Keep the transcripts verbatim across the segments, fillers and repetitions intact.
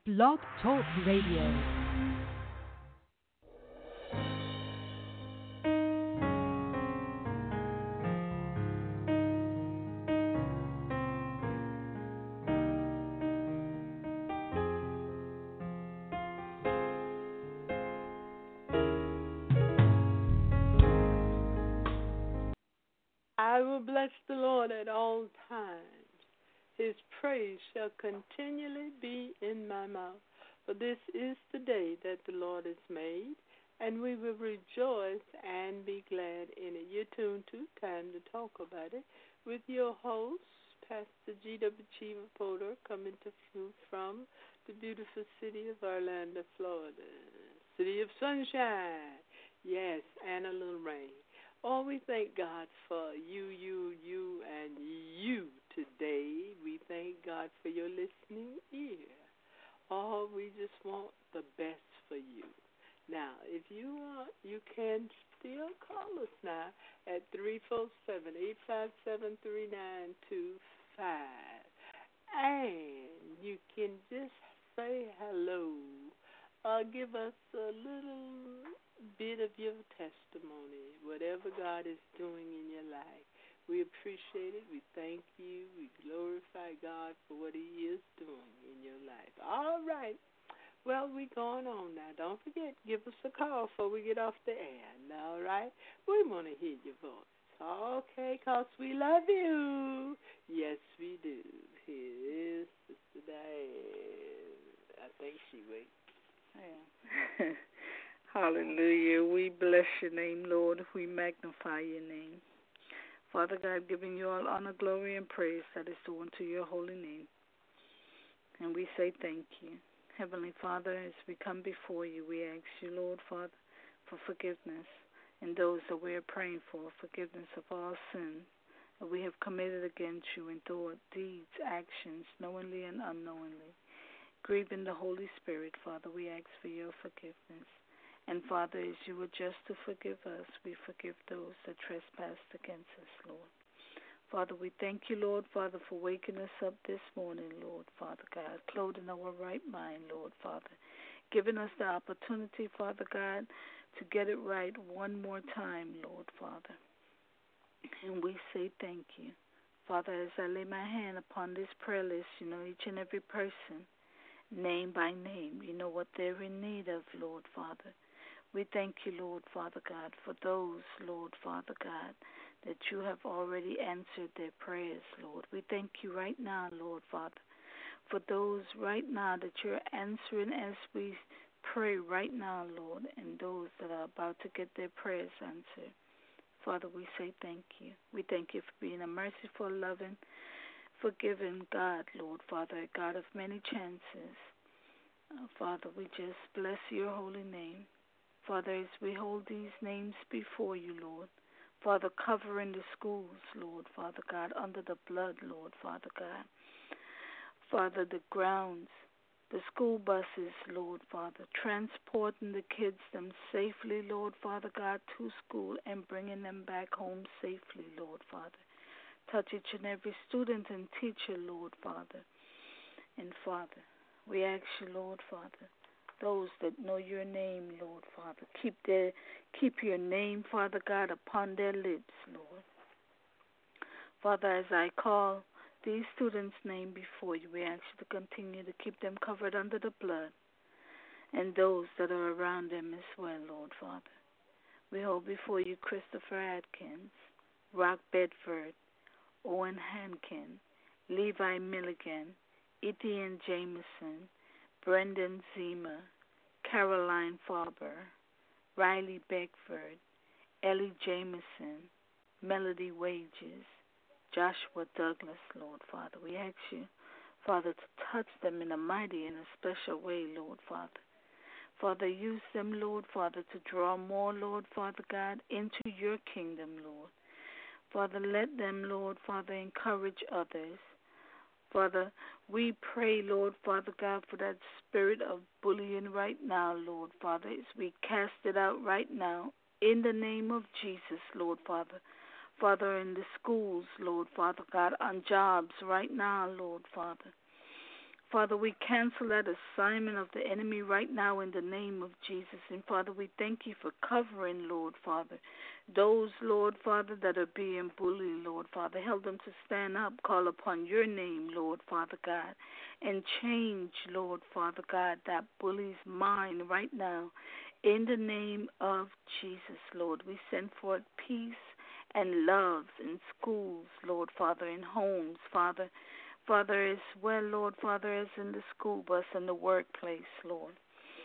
Blog Talk Radio. I will bless the Lord at all times. His praise shall continually be in my mouth. For this is the day that the Lord has made, and we will rejoice and be glad in it. You're tuned to Time to Talk About It with your host, Pastor G W. Chiva Porter, coming to you from the beautiful city of Orlando, Florida. City of sunshine. Yes, and a little rain. Oh, we thank God for you, you, you, and you today. We thank God for your listening ear. Oh, we just want the best for you. Now, if you want, you can still call us now at three four seven, eight five seven, three nine two five. And you can just say hello or give us a little bit of your testimony, whatever God is doing in your life. We appreciate it. We thank you. We glorify God for what he is doing in your life. All right. Well, we're going on now. Don't forget, give us a call before we get off the air. All right? We want to hear your voice. Okay, because we love you. Yes, we do. Here is Sister Diane. I think she waits. Yeah. Hallelujah. We bless your name, Lord. We magnify your name. Father God, giving you all honor, glory, and praise that is due unto your holy name. And we say thank you. Heavenly Father, as we come before you, we ask you, Lord, Father, for forgiveness. And those that we are praying for, forgiveness of all sins that we have committed against you in thought, deeds, actions, knowingly and unknowingly. Grieving the Holy Spirit, Father, we ask for your forgiveness. And, Father, as you were just to forgive us, we forgive those that trespassed against us, Lord. Father, we thank you, Lord, Father, for waking us up this morning, Lord, Father God, clothing our right mind, Lord, Father, giving us the opportunity, Father God, to get it right one more time, Lord, Father. And we say thank you. Father, as I lay my hand upon this prayer list, you know each and every person, name by name, you know what they're in need of, Lord, Father. We thank you, Lord, Father God, for those, Lord, Father God, that you have already answered their prayers, Lord. We thank you right now, Lord, Father, for those right now that you're answering as we pray right now, Lord, and those that are about to get their prayers answered. Father, we say thank you. We thank you for being a merciful, loving, forgiving God, Lord, Father, a God of many chances. Uh, Father, we just bless your holy name. Father, as we hold these names before you, Lord, Father, covering the schools, Lord, Father God, under the blood, Lord, Father God. Father, the grounds, the school buses, Lord, Father, transporting the kids them safely, Lord, Father God, to school and bringing them back home safely, Lord, Father. Touch each and every student and teacher, Lord, Father. And, Father, we ask you, Lord, Father, those that know your name, Lord, Father, keep their, keep your name, Father God, upon their lips, Lord. Father, as I call these students' name before you, we ask you to continue to keep them covered under the blood and those that are around them as well, Lord, Father. We hold before you Christopher Atkins, Rock Bedford, Owen Hankin, Levi Milligan, Etienne Jameson, Brendan Zima, Caroline Farber, Riley Beckford, Ellie Jameson, Melody Wages, Joshua Douglas, Lord, Father. We ask you, Father, to touch them in a mighty and a special way, Lord, Father. Father, use them, Lord, Father, to draw more, Lord, Father God, into your kingdom, Lord. Father, let them, Lord, Father, encourage others. Father, we pray, Lord, Father God, for that spirit of bullying right now, Lord, Father, as we cast it out right now in the name of Jesus, Lord, Father. Father, in the schools, Lord, Father God, on jobs right now, Lord, Father. Father, we cancel that assignment of the enemy right now in the name of Jesus. And Father, we thank you for covering, Lord Father, those, Lord Father, that are being bullied, Lord Father. Help them to stand up, call upon your name, Lord Father God, and change, Lord Father God, that bully's mind right now. In the name of Jesus, Lord, we send forth peace and love in schools, Lord Father, in homes, Father. Father, as well, Lord Father, as in the school bus and the workplace, Lord.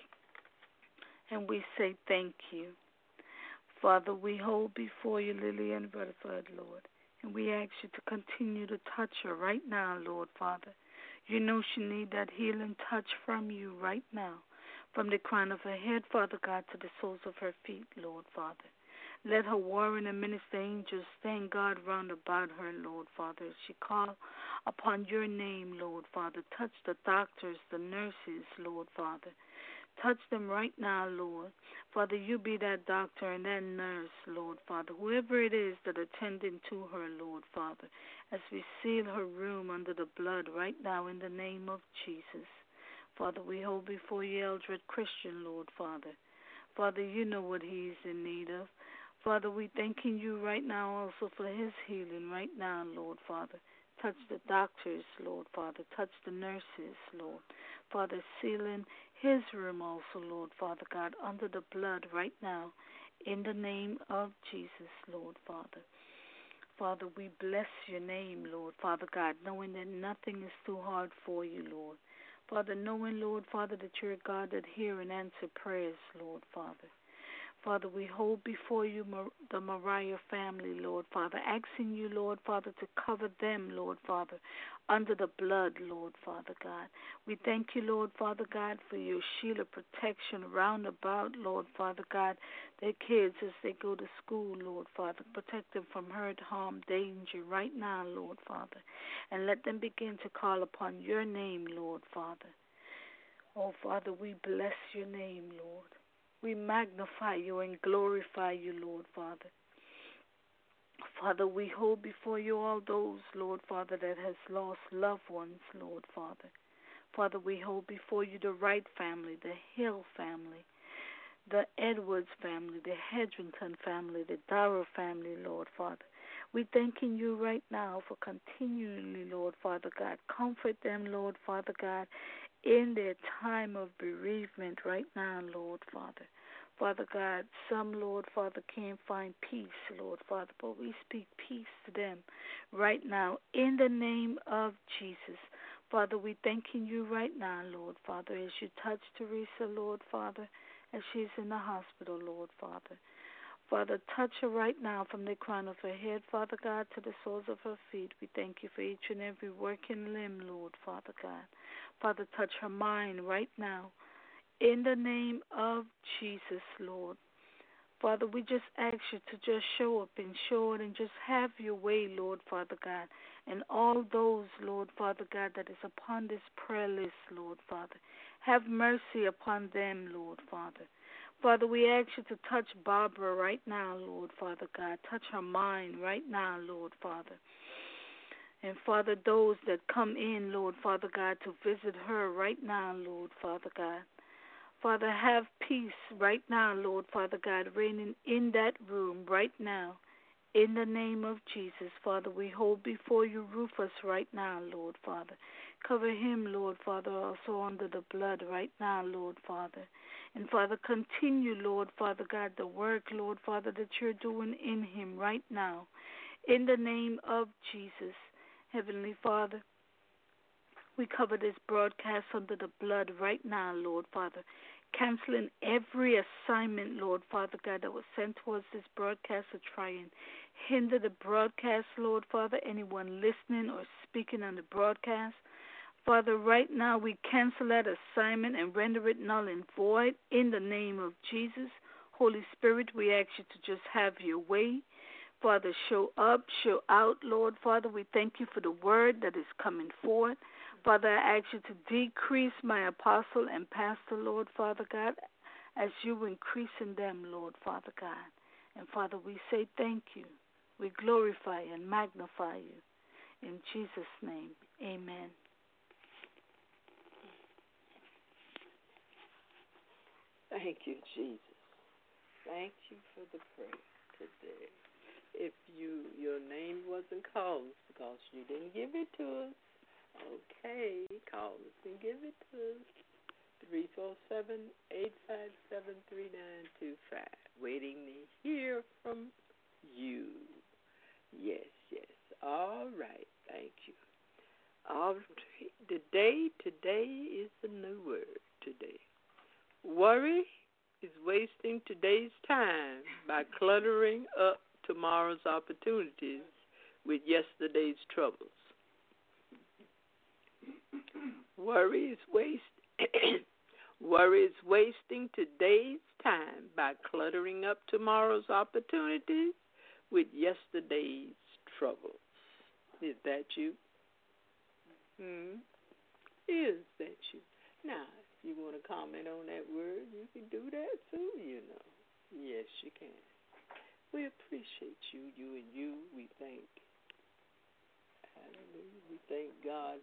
And we say thank you. Father, we hold before you Lily Ann Rutherford, Lord, and we ask you to continue to touch her right now, Lord Father. You know she needs that healing touch from you right now, from the crown of her head, Father God, to the soles of her feet, Lord Father. Let her warring and minister angels stand guard round about her, Lord Father, as she call upon your name, Lord Father. Touch the doctors, the nurses, Lord Father. Touch them right now, Lord. Father, you be that doctor and that nurse, Lord Father, whoever it is that attending to her, Lord Father, as we seal her room under the blood right now in the name of Jesus. Father, we hold before you Eldred Christian, Lord Father. Father, you know what he is in need of. Father, we thanking you right now also for his healing right now, Lord Father. Touch the doctors, Lord Father. Touch the nurses, Lord. Father, sealing his room also, Lord Father God, under the blood right now in the name of Jesus, Lord Father. Father, we bless your name, Lord Father God, knowing that nothing is too hard for you, Lord. Father, knowing, Lord Father, that you're a God that hear and answer prayers, Lord Father. Father, we hold before you the Mariah family, Lord Father, asking you, Lord Father, to cover them, Lord Father, under the blood, Lord Father God. We thank you, Lord Father God, for your shield of protection round about, Lord Father God, their kids as they go to school, Lord Father. Protect them from hurt, harm, danger right now, Lord Father, and let them begin to call upon your name, Lord Father. Oh, Father, we bless your name, Lord. We magnify you and glorify you, Lord Father. Father, we hold before you all those, Lord Father, that has lost loved ones, Lord Father. Father, we hold before you the Wright family, the Hill family, the Edwards family, the Hedrington family, the Darrow family, Lord Father. We thanking you right now for continually, Lord Father God, comfort them, Lord Father God, in their time of bereavement right now, Lord Father. Father God, some, Lord Father, can't find peace, Lord Father, but we speak peace to them right now in the name of Jesus. Father, we thanking you right now, Lord Father, as you touch Teresa, Lord Father, as she's in the hospital, Lord Father. Father, touch her right now from the crown of her head, Father God, to the soles of her feet. We thank you for each and every working limb, Lord Father God. Father, touch her mind right now. In the name of Jesus, Lord. Father, we just ask you to just show up and show it and just have your way, Lord Father God. And all those, Lord Father God, that is upon this prayer list, Lord Father. Have mercy upon them, Lord Father. Father, we ask you to touch Barbara right now, Lord Father God. Touch her mind right now, Lord Father. And Father, those that come in, Lord Father God, to visit her right now, Lord Father God. Father, have peace right now, Lord Father God, reigning in that room right now. In the name of Jesus, Father, we hold before you Rufus right now, Lord Father. Cover him, Lord Father, also under the blood right now, Lord Father. And Father, continue, Lord Father God, the work, Lord Father, that you're doing in him right now. In the name of Jesus, Heavenly Father, we cover this broadcast under the blood right now, Lord Father, canceling every assignment, Lord Father God, that was sent towards this broadcast to try and hinder the broadcast, Lord Father, anyone listening or speaking on the broadcast. Father, right now we cancel that assignment and render it null and void in the name of Jesus. Holy Spirit, we ask you to just have your way. Father, show up, show out, Lord Father. We thank you for the word that is coming forth. Father, I ask you to decrease my apostle and pastor, Lord Father God, as you increase in them, Lord Father God. And Father, we say thank you. We glorify and magnify you. In Jesus' name, amen. Thank you, Jesus. Thank you for the prayer today. If you your name wasn't called because you didn't give it to us, okay, call us and give it to us. three four seven, eight five seven, three nine two five. Waiting to hear from you. Yes, yes. All right. Thank you. All right. Today, today is the new word today. Worry is wasting today's time by cluttering up tomorrow's opportunities with yesterday's troubles. Worry is waste. Worry is wasting today's time by cluttering up tomorrow's opportunities with yesterday's troubles. Is that you? Hmm? Is that you? Now, if you want to comment on that word, you can do that too, you know. Yes, you can. We appreciate you, you and you. We thank, hallelujah, we thank God.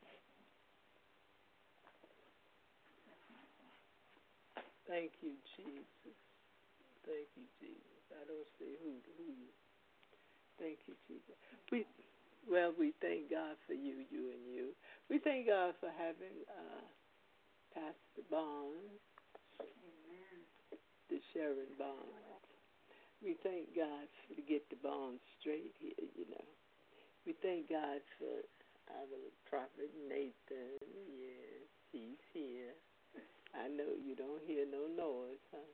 Thank you, Jesus. Thank you, Jesus. I don't say who, who. Thank you, Jesus. We, well, we thank God for you, you and you. We thank God for having uh, Pastor Barnes, Amen. The Sharon Barnes. We thank God for to get the bonds straight here, you know. We thank God for our prophet Nathan. Yes, he's here. I know you don't hear no noise, huh?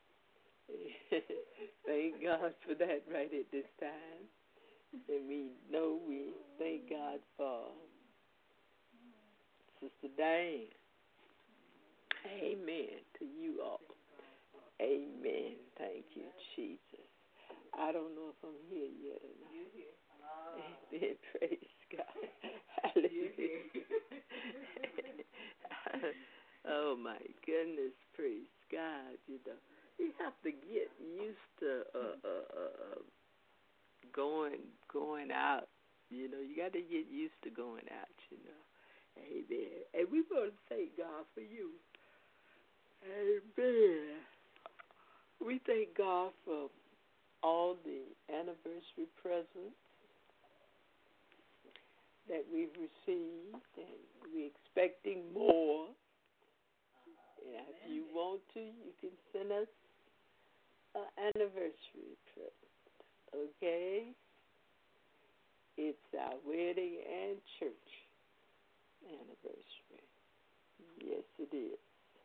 Thank God for that right at this time. And we know we thank God for Sister Diane. Amen to you all. Amen. Thank you, Jesus. I don't know if I'm here yet or not. You're here. Oh. Amen. Praise God. Hallelujah. Oh, my goodness. Praise God. You know, you have to get used to uh, uh, uh, going going out. You know, you got to get used to going out, you know. Amen. And we want to thank God for you. Amen. We thank God for all the anniversary presents that we've received, and we're expecting more. And if you want to, you can send us an anniversary present, okay? It's our wedding and church anniversary. Yes, it is.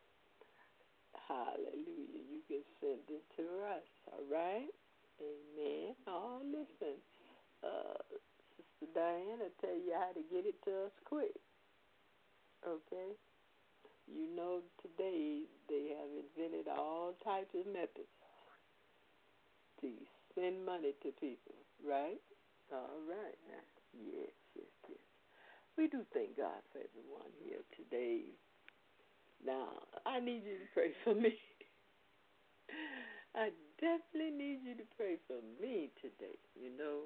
Hallelujah. You can send it to us, all right? Amen. Oh, listen, uh, Sister Diane will tell you how to get it to us quick, okay? You know today they have invented all types of methods to send money to people, right? All right now. Yes, yes, yes. We do thank God for everyone here today. Now, I need you to pray for me. I definitely need you to pray for me today, you know,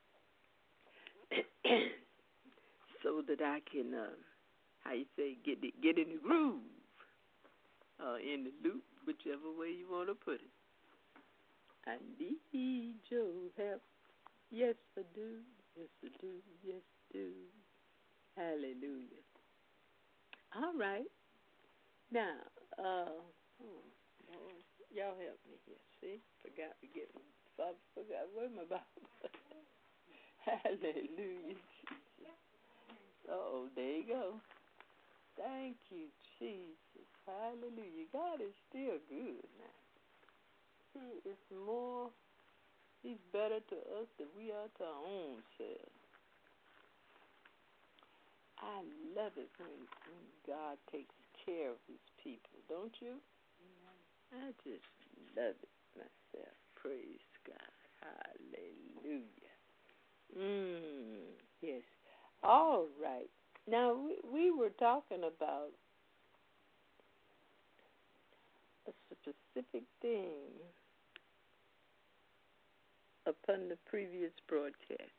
so that I can, uh, how you say, get the, get in the groove, uh, in the loop, whichever way you want to put it. I need your help. Yes, I do. Yes, I do. Yes, I do. Hallelujah. All right. Now, uh, oh, Lord, y'all help me here. See? Forgot to get my, forgot, where's my Bible? Hallelujah, Jesus. Oh, there you go. Thank you, Jesus. Hallelujah. God is still good now. He is more, he's better to us than we are to our own selves. I love it when, when God takes care of his people, don't you? I just love it myself. Praise God. Hallelujah. Mm, yes. All right. Now, we, we were talking about a specific thing upon the previous broadcast.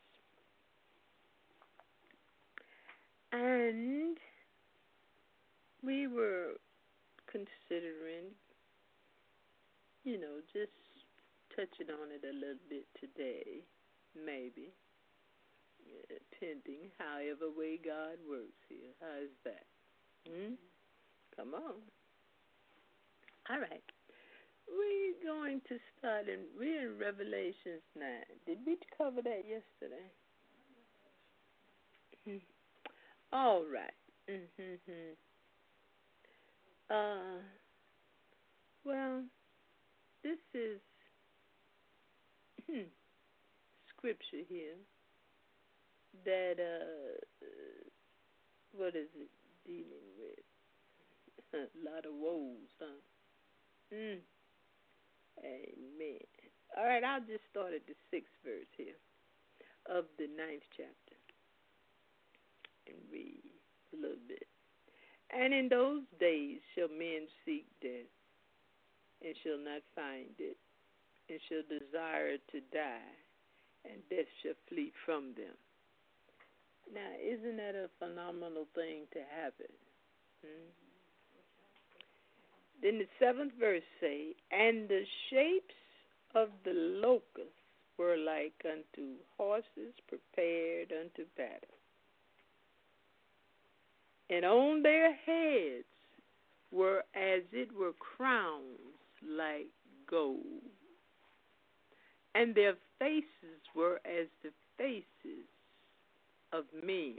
And we were considering you know, just touching on it a little bit today, maybe, yeah, pending however way God works here. How is that? Hmm? Come on. All right. We're going to start in, we're in Revelations nine. Did we cover that yesterday? Mm-hmm. All right. Mm-hmm. Uh, well, this is hmm, scripture here that, uh, what is it dealing with? A lot of woes, huh? Mm. Amen. All right, I'll just start at the sixth verse here of the ninth chapter and read a little bit. And in those days shall men seek death, and shall not find it, and shall desire to die, and death shall flee from them. Now, isn't that a phenomenal thing to happen? Hmm? Then the seventh verse say, and the shapes of the locusts were like unto horses prepared unto battle. And on their heads were as it were crowns like gold. And their faces were as the faces of men.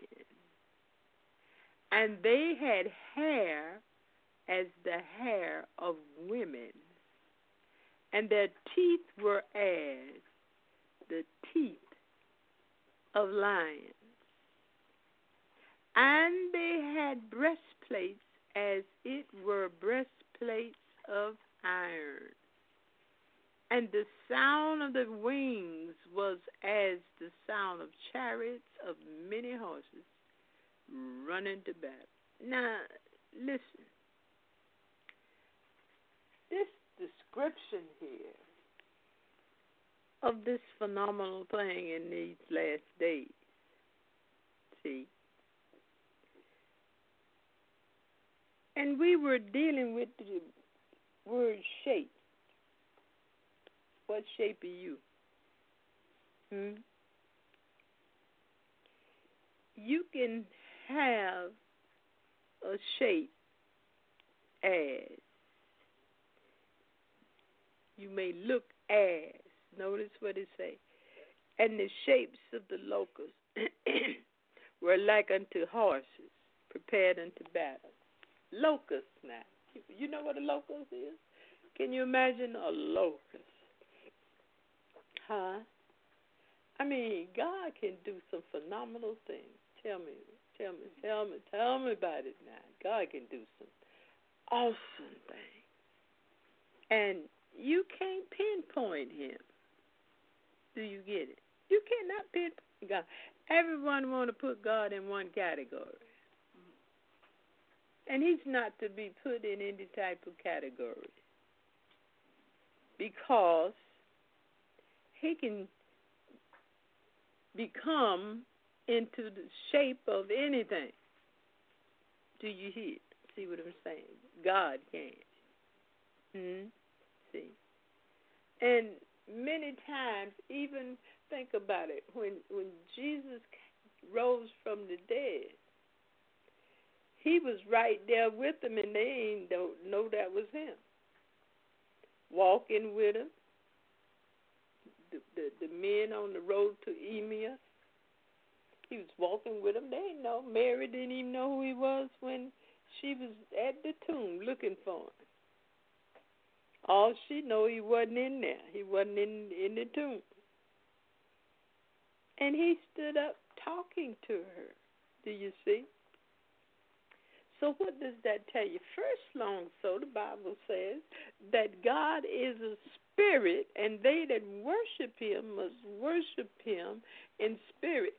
And they had hair as the hair of women, and their teeth were as the teeth of lions. And they had breastplates as it were breastplates of iron. And the sound of the wings was as the sound of chariots of many horses running to battle. Now, listen. This description here of this phenomenal thing in these last days, see, and we were dealing with the word shape. What shape are you? Hmm? You can have a shape as you may look as. Notice what it say. And the shapes of the locusts were like unto horses prepared unto battle. Locusts now. You know what a locust is? Can you imagine a locust? Huh? I mean, God can do some phenomenal things. Tell me, tell me, tell me, tell me about it now. God can do some awesome things. And you can't pinpoint him. Do you get it? You cannot pinpoint God. Everyone want to put God in one category. And he's not to be put in any type of category. Because he can become into the shape of anything. Do you hear? See what I'm saying? God can. Hmm? See? And many times, even think about it, when when Jesus rose from the dead, he was right there with them, and they ain't don't know that was him. Walking with him, the, the, the men on the road to Emmaus, he was walking with them. They didn't know. Mary didn't even know who he was when she was at the tomb looking for him. All she know, he wasn't in there. He wasn't in, in the tomb. And he stood up talking to her. Do you see? So what does that tell you? First, long so, the Bible says that God is a spirit, and they that worship him must worship him in spirit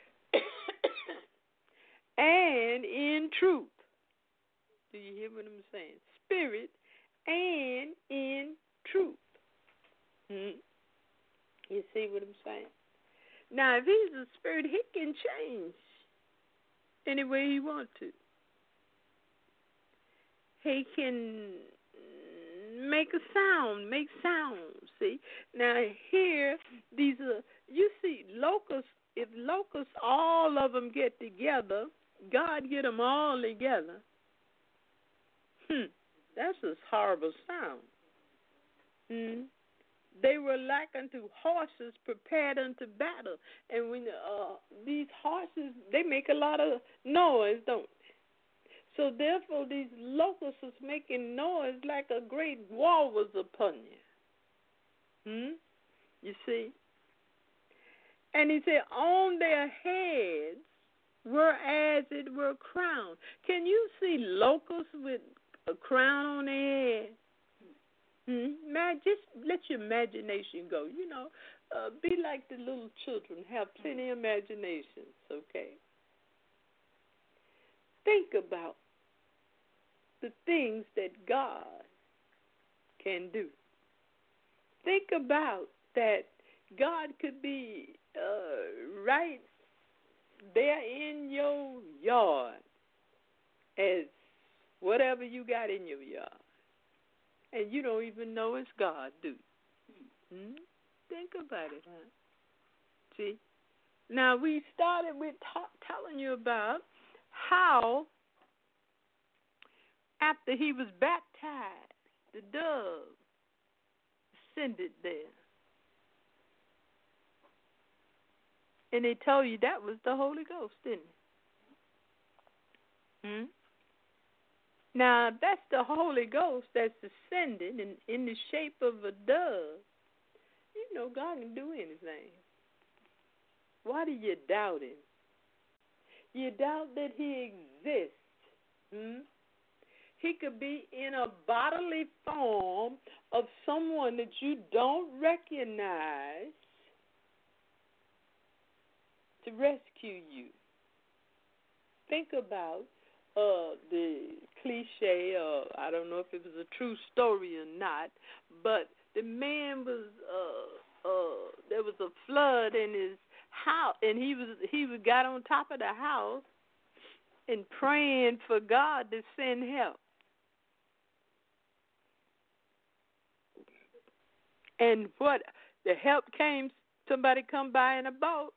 and in truth. Do you hear what I'm saying? Spirit and in truth. Hmm? You see what I'm saying? Now, if he's a spirit, he can change any way he wants to. He can make a sound, make sound. See, now here these are you see locusts. If locusts, all of them get together, God get them all together. Hmm, that's a horrible sound. Hmm. They were like unto horses prepared unto battle, and when uh, these horses they make a lot of noise, don't they? So therefore, these locusts was making noise like a great war was upon you. Hmm? You see? And he said, on their heads were as it were crowns. Can you see locusts with a crown on their head? Hmm? Man, just let your imagination go. You know, uh, be like the little children. Have plenty of imaginations, okay? Think about the things that God can do. Think about that God could be uh, right there in your yard as whatever you got in your yard. And you don't even know it's God, do you? Hmm? Think about it, huh? See? Now, we started with ta- telling you about how after he was baptized, the dove ascended there. And they told you that was the Holy Ghost, didn't it? Hmm? Now, that's the Holy Ghost that's ascending in, in the shape of a dove. You know, God can do anything. Why do you doubt him? You doubt that he exists. Hmm? He could be in a bodily form of someone that you don't recognize to rescue you. Think about uh, the cliche, or I don't know if it was a true story or not, but the man was, uh, uh, there was a flood in his house, and he was he got on top of the house and praying for God to send help. And what the help came, somebody come by in a boat,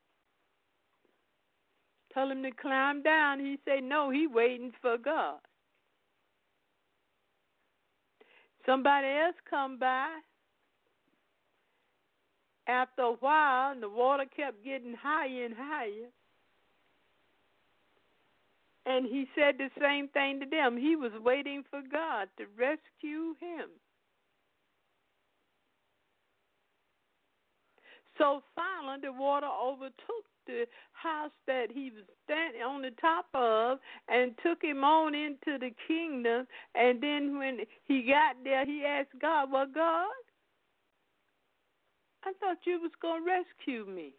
tell him to climb down. He said, no, he waiting for God. Somebody else come by. After a while, and the water kept getting higher and higher. And he said the same thing to them. He was waiting for God to rescue him. So finally, the water overtook the house that he was standing on the top of and took him on into the kingdom. And then when he got there, he asked God, well, God, I thought you was going to rescue me.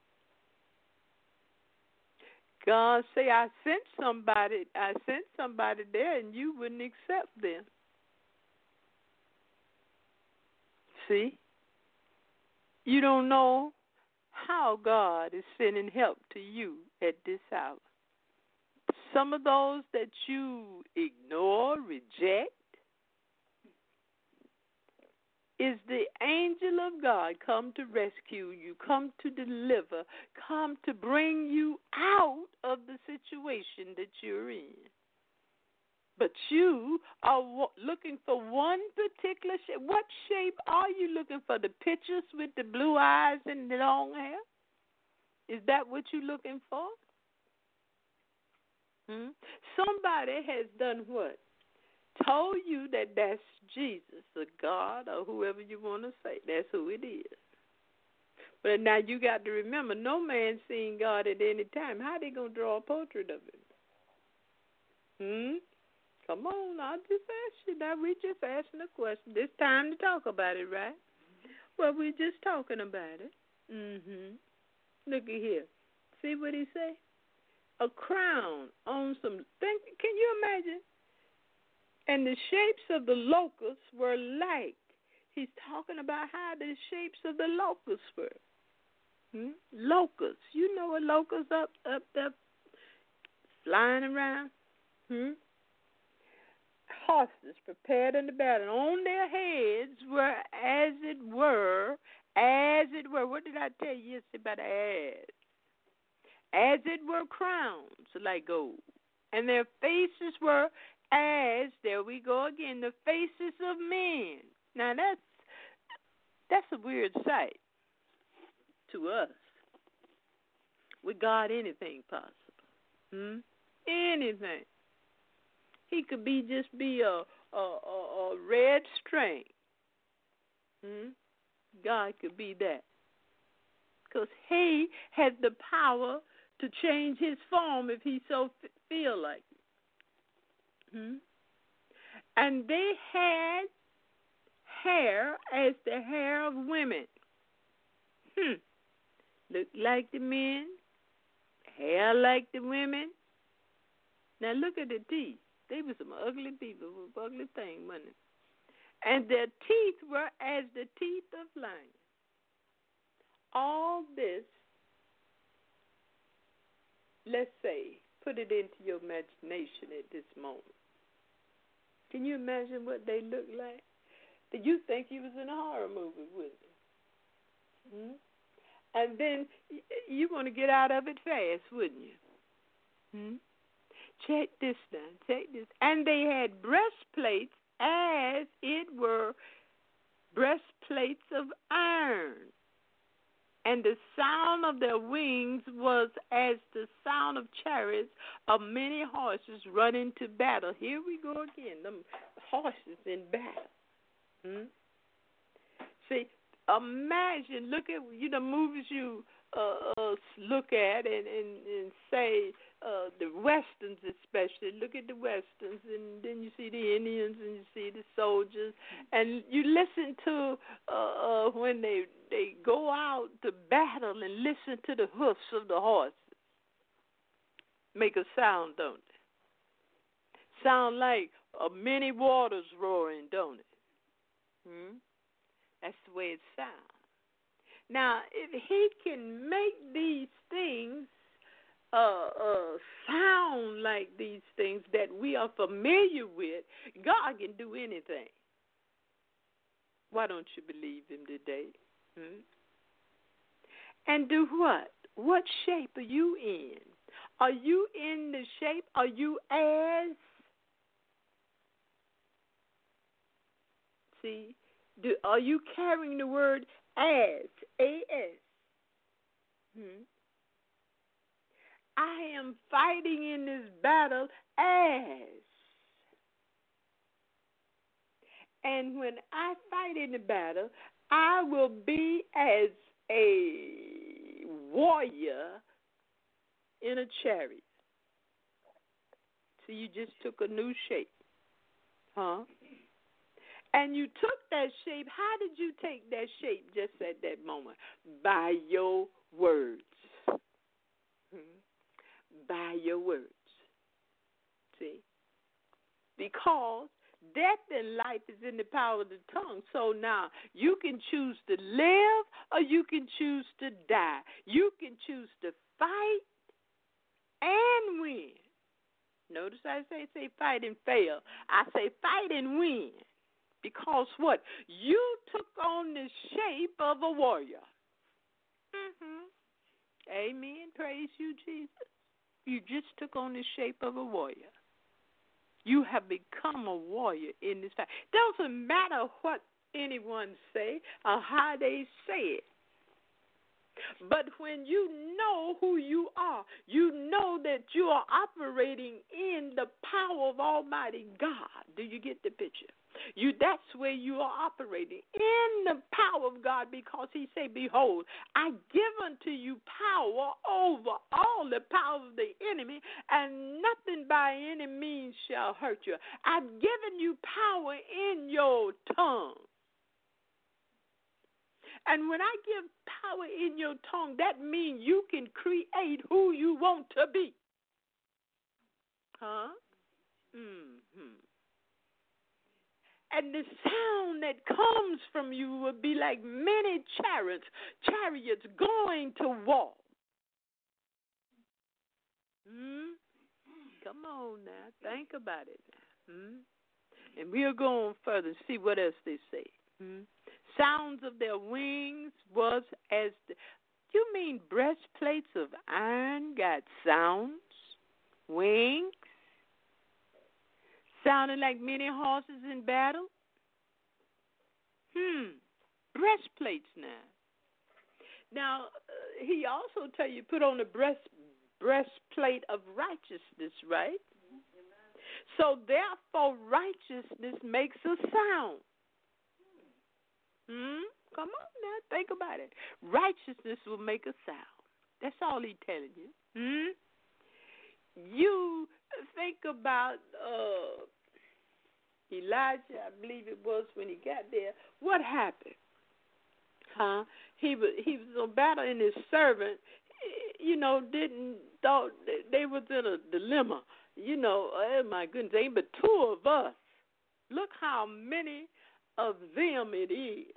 God say, I sent somebody, I sent somebody there, and you wouldn't accept them. See? You don't know how God is sending help to you at this hour. Some of those that you ignore, reject, is the angel of God come to rescue you, come to deliver, come to bring you out of the situation that you're in. But you are looking for one particular shape. What shape are you looking for? The pictures with the blue eyes and the long hair? Is that what you're looking for? Hmm? Somebody has done what? Told you that that's Jesus, or God, or whoever you want to say. That's who it is. But now you got to remember, no man seen God at any time. How they going to draw a portrait of him? Hmm? Come on, I'll just ask you. Now, we just asking a question. It's time to talk about it, right? Well, we just talking about it. Mm-hmm. Look at here. See what he say? A crown on some, think, can you imagine? And the shapes of the locusts were like. He's talking about how the shapes of the locusts were. Hmm? Locusts. You know what locusts up, up, up, flying around? Hmm? horses prepared in the battle. On their heads were, as it were, as it were. What did I tell you yesterday about as? As it were crowns like gold. And their faces were as, there we go again, the faces of men. Now that's that's a weird sight to us. With God, anything possible. Hmm? Anything. He could be just be a a, a, a red string. Hmm? God could be that. Because he has the power to change his form if he so f- feel like it. Hmm? And they had hair as the hair of women. Hmm. Look like the men, hair like the women. Now look at the teeth. They were some ugly people, ugly thing, wasn't it? And their teeth were as the teeth of lions. All this, let's say, put it into your imagination at this moment. Can you imagine what they look like? Did you think you was in a horror movie with it? Hmm? And then you want to get out of it fast, wouldn't you? Hmm? Check this now. Check this. And they had breastplates as it were breastplates of iron. And the sound of their wings was as the sound of chariots of many horses running to battle. Here we go again, them horses in battle. Hmm? See, imagine, look at, you know, movies you uh, uh, look at and, and, and say, uh, the Westerns especially, look at the Westerns, and then you see the Indians and you see the soldiers, and you listen to uh, uh, when they, they go out to battle and listen to the hoofs of the horses. Make a sound, don't it? Sound like uh, many waters roaring, don't it? Hmm? That's the way it sounds. Now, if he can make these things uh, uh, sound like these things that we are familiar with, God can do anything. Why don't you believe him today? Hmm? And do what? What shape are you in? Are you in the shape? Are you as? See? Do, are you carrying the word as? A S. Hmm? I am fighting in this battle as. And when I fight in the battle, I will be as a warrior in a chariot. So you just took a new shape. Huh? And you took that shape. How did you take that shape just at that moment? By your words. Hmm? By your words. See? Because death and life is in the power of the tongue. So now you can choose to live or you can choose to die. You can choose to fight and win. Notice I say, say fight and fail. I say fight and win. Because what? You took on the shape of a warrior. Mm-hmm. Amen. Praise you, Jesus. You just took on the shape of a warrior. You have become a warrior in this fight. Doesn't matter what anyone say or how they say it. But when you know who you are, you know that you are operating in the power of Almighty God. Do you get the picture? You, that's where you are operating, in the power of God, because he said, behold, I give unto you power over all the power of the enemy, and nothing by any means shall hurt you. I've given you power in your tongue. And when I give power in your tongue, that means you can create who you want to be. Huh? Mm-hmm. And the sound that comes from you will be like many chariots, chariots going to war. Hmm? Come on now. Think about it now. Hmm? And we'll go on further and see what else they say. Hmm? Sounds of their wings was as the, you mean breastplates of iron got sounds, wings, sounding like many horses in battle? Hmm, breastplates now. Now, uh, he also tell you put on the breast breastplate of righteousness, right? So therefore, righteousness makes a sound. Hmm? Come on now, think about it. Righteousness will make a sound. That's all he's telling you. Hmm? You think about uh, Elijah, I believe it was when he got there. What happened? Huh? He was he was on battle, and his servant, you know, didn't thought they was in a dilemma. You know, oh my goodness, ain't but two of us. Look how many of them it is.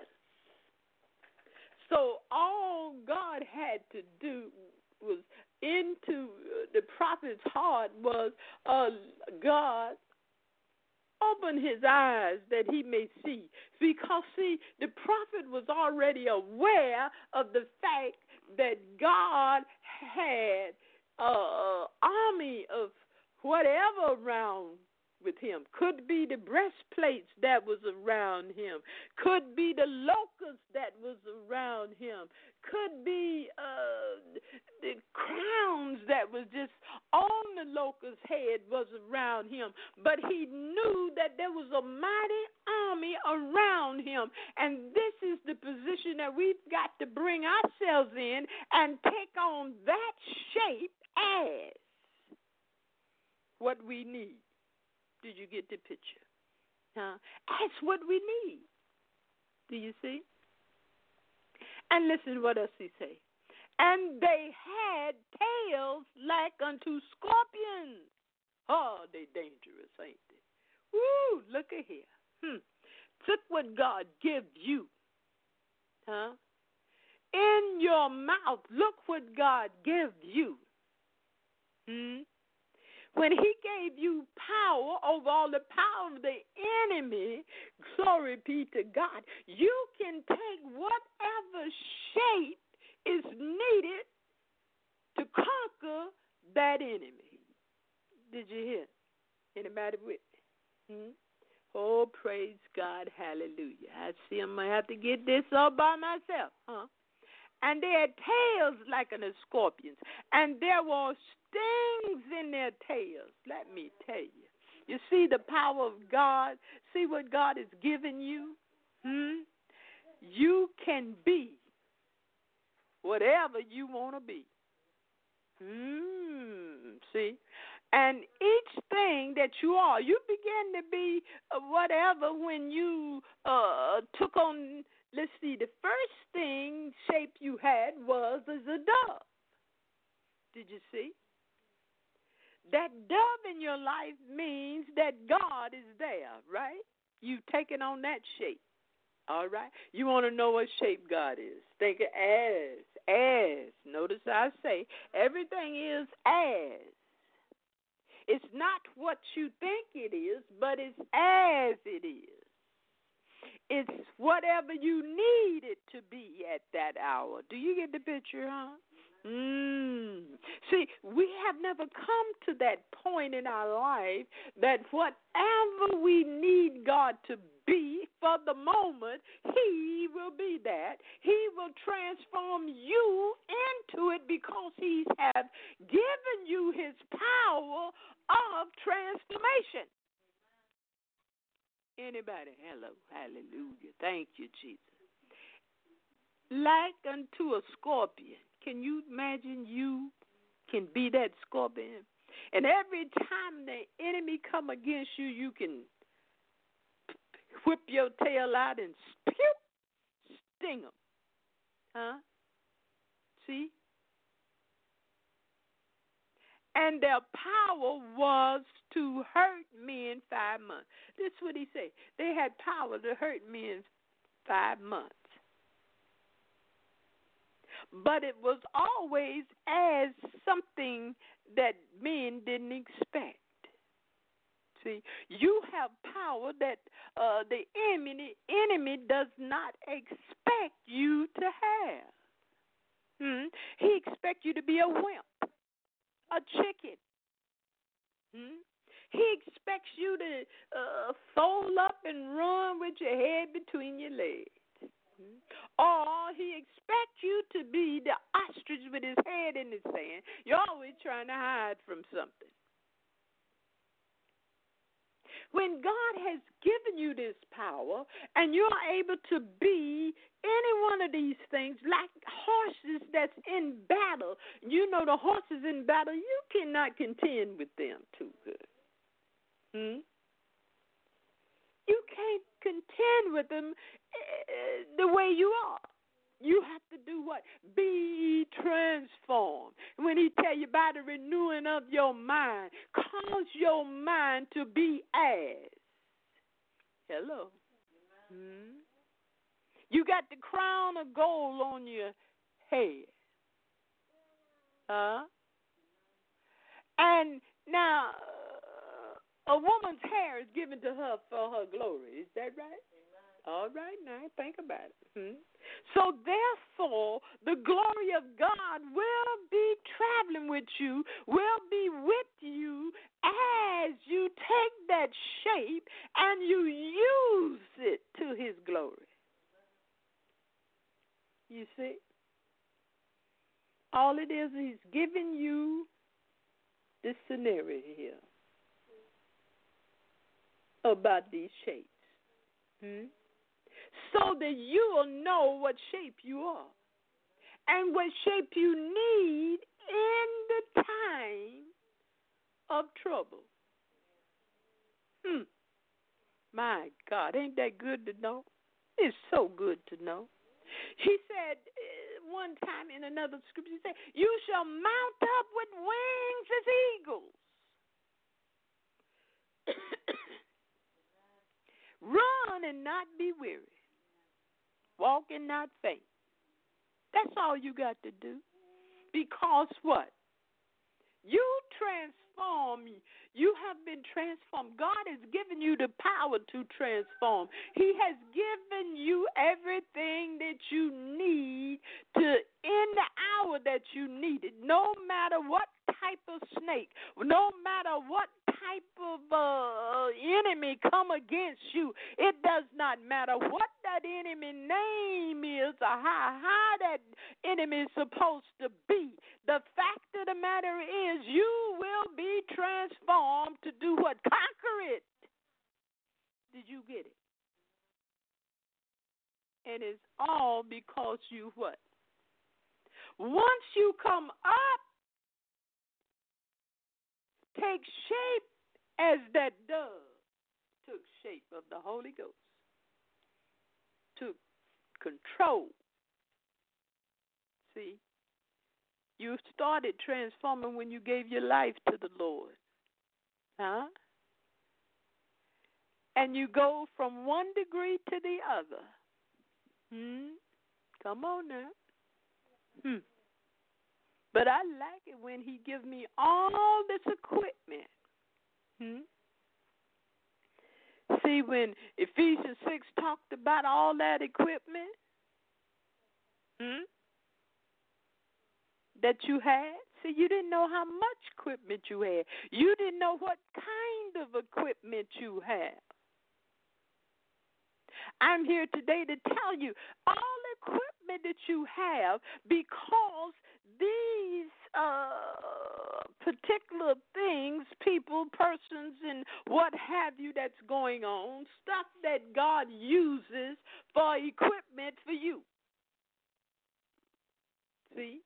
So all God had to do was into the prophet's heart was, uh, God, open his eyes that he may see. Because, see, the prophet was already aware of the fact that God had an army of whatever around with him. Could be the breastplates that was around him. Could be the locusts that was around him. Could be uh, the crowns that was just on the locust's head was around him. But he knew that there was a mighty army around him. And this is the position that we've got to bring ourselves in and take on that shape as what we need. Did you get the picture? Huh? That's what we need. Do you see? And listen what else he say. And they had tails like unto scorpions. Oh, they dangerous, ain't they? Woo, look at here. Hmm. Took what God give you. Huh? In your mouth, look what God give you. Hmm? When he gave you power over all the power of the enemy, glory be to God, you can take whatever shape is needed to conquer that enemy. Did you hear? Anybody with me? Hmm? Oh, praise God, hallelujah. I see I'm going to have to get this all by myself, huh? And they had tails like an scorpions, and there were stings in their tails. Let me tell you. You see the power of God? See what God has given you? Hmm? You can be whatever you want to be. Hmm. See? And each thing that you are, you begin to be whatever when you uh, took on. Let's see, the first thing, shape you had was as a dove. Did you see? That dove in your life means that God is there, right? You've taken on that shape, all right? You want to know what shape God is. Think of as, as. Notice I say everything is as. It's not what you think it is, but it's as it is. It's whatever you need it to be at that hour. Do you get the picture, huh? Mm. See, we have never come to that point in our life that whatever we need God to be for the moment, he will be that. He will transform you into it because he has given you his power of transformation. Anybody? Hello. Hallelujah. Thank you, Jesus. Like unto a scorpion. Can you imagine you can be that scorpion? And every time the enemy come against you, you can whip your tail out and pew, sting them. Huh? See? And their power was to hurt men five months. This is what he said. They had power to hurt men five months. But it was always as something that men didn't expect. See, you have power that uh, the enemy, enemy does not expect you to have. Hmm? He expects you to be a wimp, a chicken. Hmm? He expects you to uh, fold up and run with your head between your legs. Hmm? Or he expects you to be the ostrich with his head in the sand. You're always trying to hide from something. When God has given you this power and you're able to be any one of these things, like horses that's in battle, you know the horses in battle, you cannot contend with them too good. Hmm? You can't contend with them uh, the way you are. You have to do what? Be transformed. When he tell you by the renewing of your mind, cause your mind to be as. Hello. Hmm? You got the crown of gold on your head. Huh? And now, uh, a woman's hair is given to her for her glory. Is that right? All right, now think about it. Hmm? So therefore, the glory of God will be traveling with you, will be with you as you take that shape and you use it to his glory. You see? All it is, he's giving you this scenario here about these shapes. Hmm? So that you will know what shape you are and what shape you need in the time of trouble. Hmm. My God, ain't that good to know? It's so good to know. He said uh, one time in another scripture, he said, you shall mount up with wings as eagles. Run and not be weary. Walk and not faint. That's all you got to do. Because what? You transform. You have been transformed. God has given you the power to transform. He has given you everything that you need to in the hour that you need it. No matter what type of snake, no matter what type of uh, enemy come against you, it does not matter what that enemy name is or how high that enemy is supposed to be. The fact of the matter is you will be transformed to do what? Conquer it. Did you get it? And it's all because you what? Once you come up, take shape as that dove took shape of the Holy Ghost. Took control. See? You started transforming when you gave your life to the Lord. Huh? And you go from one degree to the other. Hmm? Come on now. Hmm. But I like it when he gives me all this equipment. Hmm? See, when Ephesians six talked about all that equipment, hmm, that you had, see, you didn't know how much equipment you had. You didn't know what kind of equipment you have. I'm here today to tell you all equipment that you have, because these uh, particular things, people, persons, and what have you that's going on, stuff that God uses for equipment for you. See?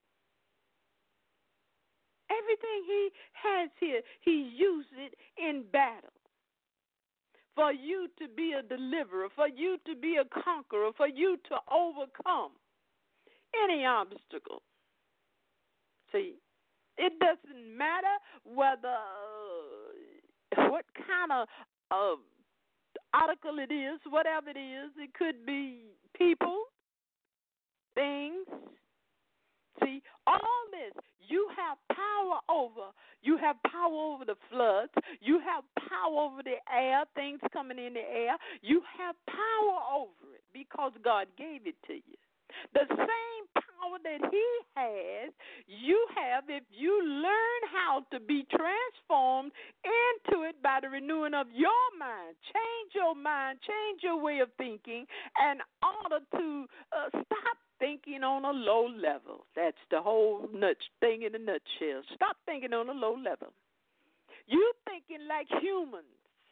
Everything he has here, he uses it in battle. For you to be a deliverer, for you to be a conqueror, for you to overcome any obstacle. See, it doesn't matter whether, uh, what kind of uh, article it is, whatever it is. It could be people, things. See, all this, You have power over. You have power over the floods. You have power over the air, things coming in the air. You have power over it because God gave it to you. The same power that he has, you have if you learn how to be transformed into it by the renewing of your mind. Change your mind, change your way of thinking in order to uh, stop thinking on a low level. That's the whole nut thing in a nutshell. Stop thinking on a low level. You thinking like humans.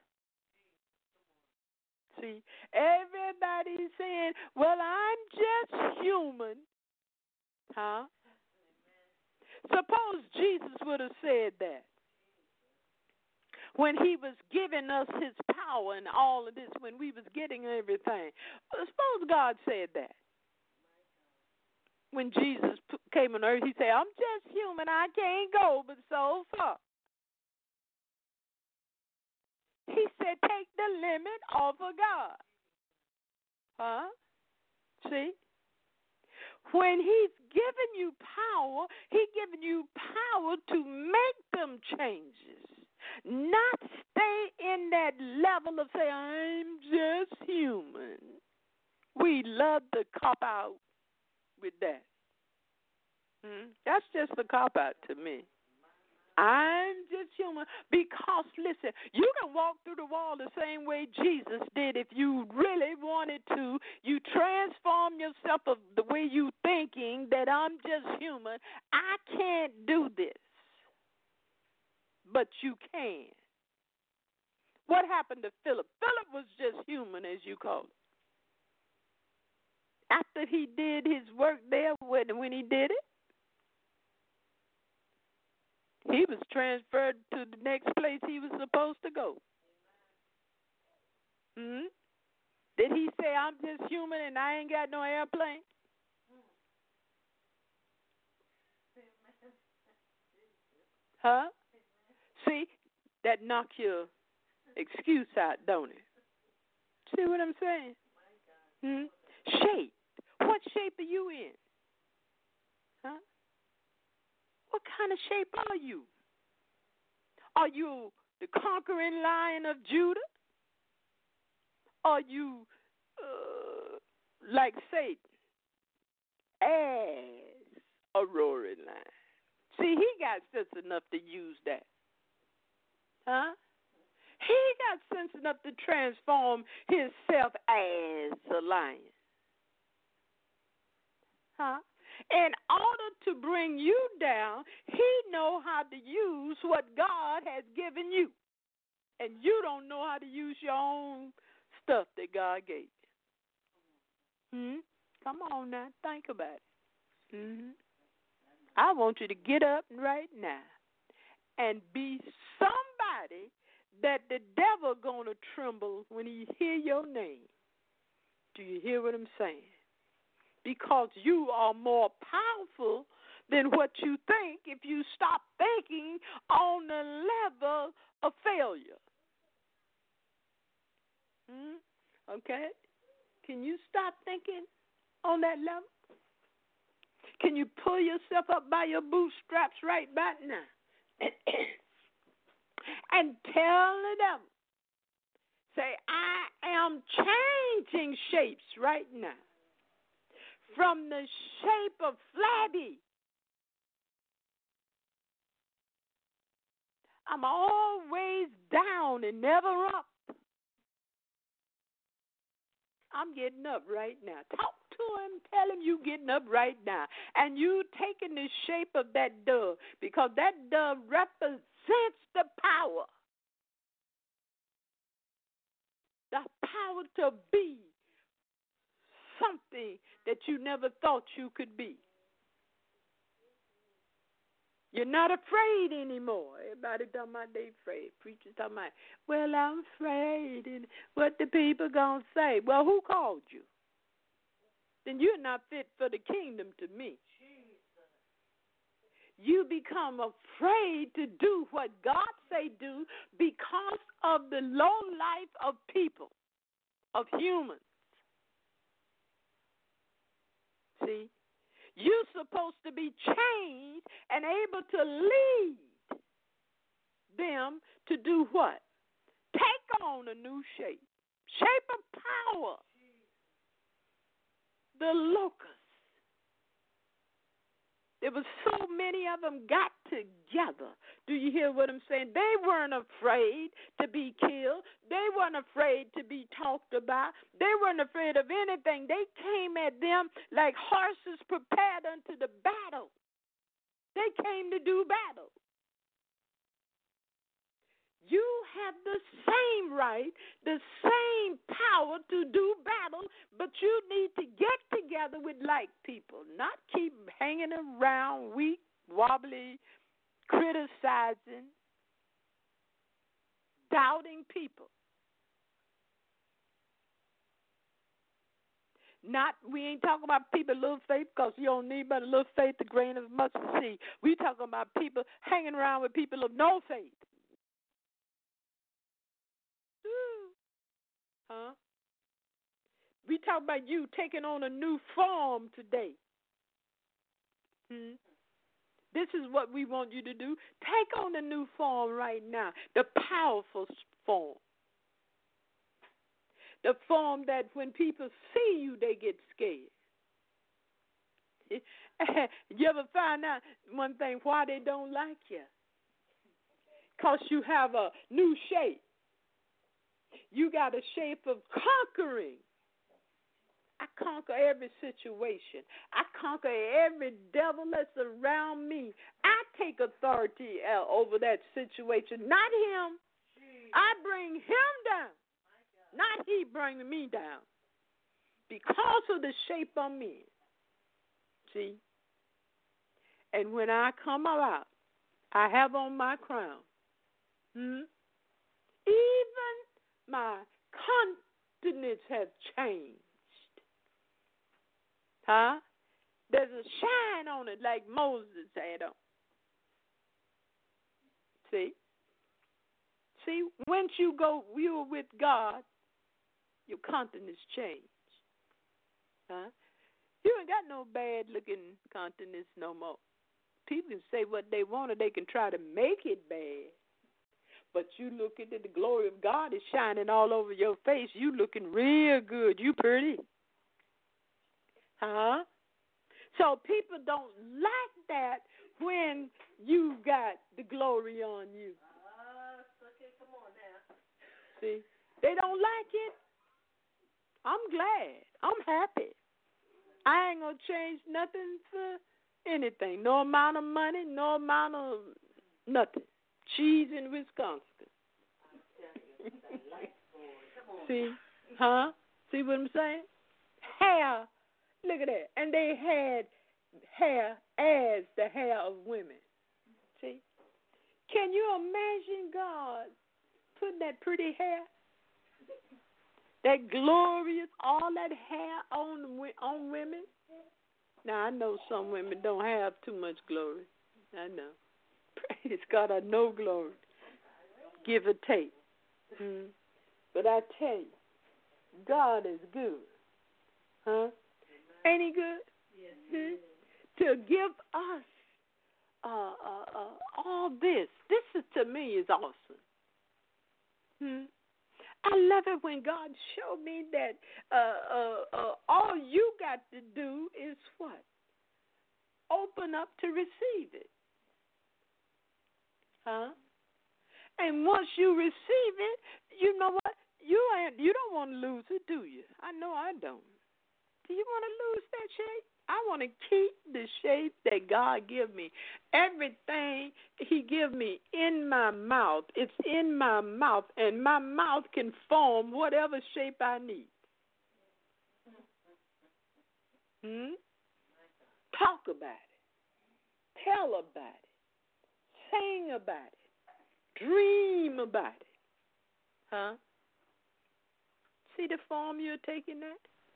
See, everybody's saying, well, I'm just human. Huh? Suppose Jesus would have said that when he was giving us his power and all of this, when we was getting everything. Suppose God said that. When Jesus came on earth, he said, I'm just human. I can't go but so far. He said, take the limit off of God. Huh? See? When he's given you power, he's given you power to make them changes. Not stay in that level of say, I'm just human. We love to cop out with that. Hmm? That's just a cop out to me. I'm just human because, listen, you can walk through the wall the same way Jesus did if you really wanted to. You transform yourself of the way you thinking that I'm just human. I can't do this, but you can. What happened to Philip? Philip was just human, as you call it. After he did his work there, when, when he did it, he was transferred to the next place he was supposed to go. Hmm? Did he say, I'm just human and I ain't got no airplane? Huh? See, that knocks your excuse out, don't it? See what I'm saying? Hmm? Shape. What shape are you in? Huh? What kind of shape are you? Are you the conquering lion of Judah? Are you uh, like Satan, as a roaring lion? See, he got sense enough to use that. Huh? He got sense enough to transform himself as a lion. Huh? In order to bring you down, he know how to use what God has given you. And you don't know how to use your own stuff that God gave you. Hmm? Come on now, think about it. Mm-hmm. I want you to get up right now and be somebody that the devil gonna tremble when he hear your name. Do you hear what I'm saying? Because you are more powerful than what you think if you stop thinking on the level of failure. Hmm? Okay? Can you stop thinking on that level? Can you pull yourself up by your bootstraps right about now? And tell the devil, say, I am changing shapes right now. From the shape of flabby, I'm always down and never up. I'm getting up right now. Talk to him, tell him you getting up right now. And you taking the shape of that dove, because that dove represents the power. The power to be something that you never thought you could be. You're not afraid anymore. Everybody talking about they afraid. Preachers talking about, well, I'm afraid, and what the people gonna say. Well, who called you? Then you're not fit for the kingdom to me. You become afraid to do what God say do because of the low life of people, of humans. See? You're supposed to be changed and able to lead them to do what? Take on a new shape. Shape of power. The locusts. There was so many of them got together. Do you hear what I'm saying? They weren't afraid to be killed. They weren't afraid to be talked about. They weren't afraid of anything. They came at them like horses prepared unto the battle. They came to do battle. You have the same right, the same power to do battle, but you need to get together with like people, not keep hanging around weak, wobbly, criticizing, doubting people. Not, we ain't talking about people little faith because you don't need but a little faith, a grain of mustard seed. We talking about people hanging around with people of no faith. Huh? We talk about you taking on a new form today. Hmm? This is what we want you to do. Take on a new form right now, the powerful form. The form that when people see you, they get scared. You ever find out one thing, why they don't like you? Because you have a new shape. You got a shape of conquering. I conquer every situation. I conquer every devil that's around me. I take authority uh, over that situation, not him. I bring him down, not he bringing me down, because of the shape I'm in. See? And when I come out, I have on my crown. Hmm? Even my countenance has changed. Huh? There's a shine on it like Moses had on. See? See, once you go, you're with God, your countenance changed. Huh? You ain't got no bad looking countenance no more. People can say what they want or they can try to make it bad. But you look at it, the glory of God is shining all over your face. You looking real good. You pretty. Huh? So people don't like that when you got the glory on you. Uh, okay, come on now. See? They don't like it. I'm glad. I'm happy. I ain't going to change nothing for anything. No amount of money, no amount of nothing. Cheese in Wisconsin. See? Huh? See what I'm saying? Hair. Look at that. And they had hair as the hair of women. See? Can you imagine God putting that pretty hair? That glorious, all that hair on on women? Now, I know some women don't have too much glory. I know. Praise God, I know glory. Give or take. Mm. But I tell you, God is good. Huh? Ain't he good? Yes. Hmm? To give us uh, uh, uh, all this. This is, to me, is awesome. Hmm? I love it when God showed me that uh, uh, uh, all you got to do is what? Open up to receive it. Huh? And once you receive it, you know what? You ain't, you don't want to lose it, do you? I know I don't. Do you want to lose that shape? I want to keep the shape that God give me. Everything he give me in my mouth, it's in my mouth, and my mouth can form whatever shape I need. Hmm? Talk about it. Tell about it. Sing about it. Dream about it. Huh? See the form you're taking that?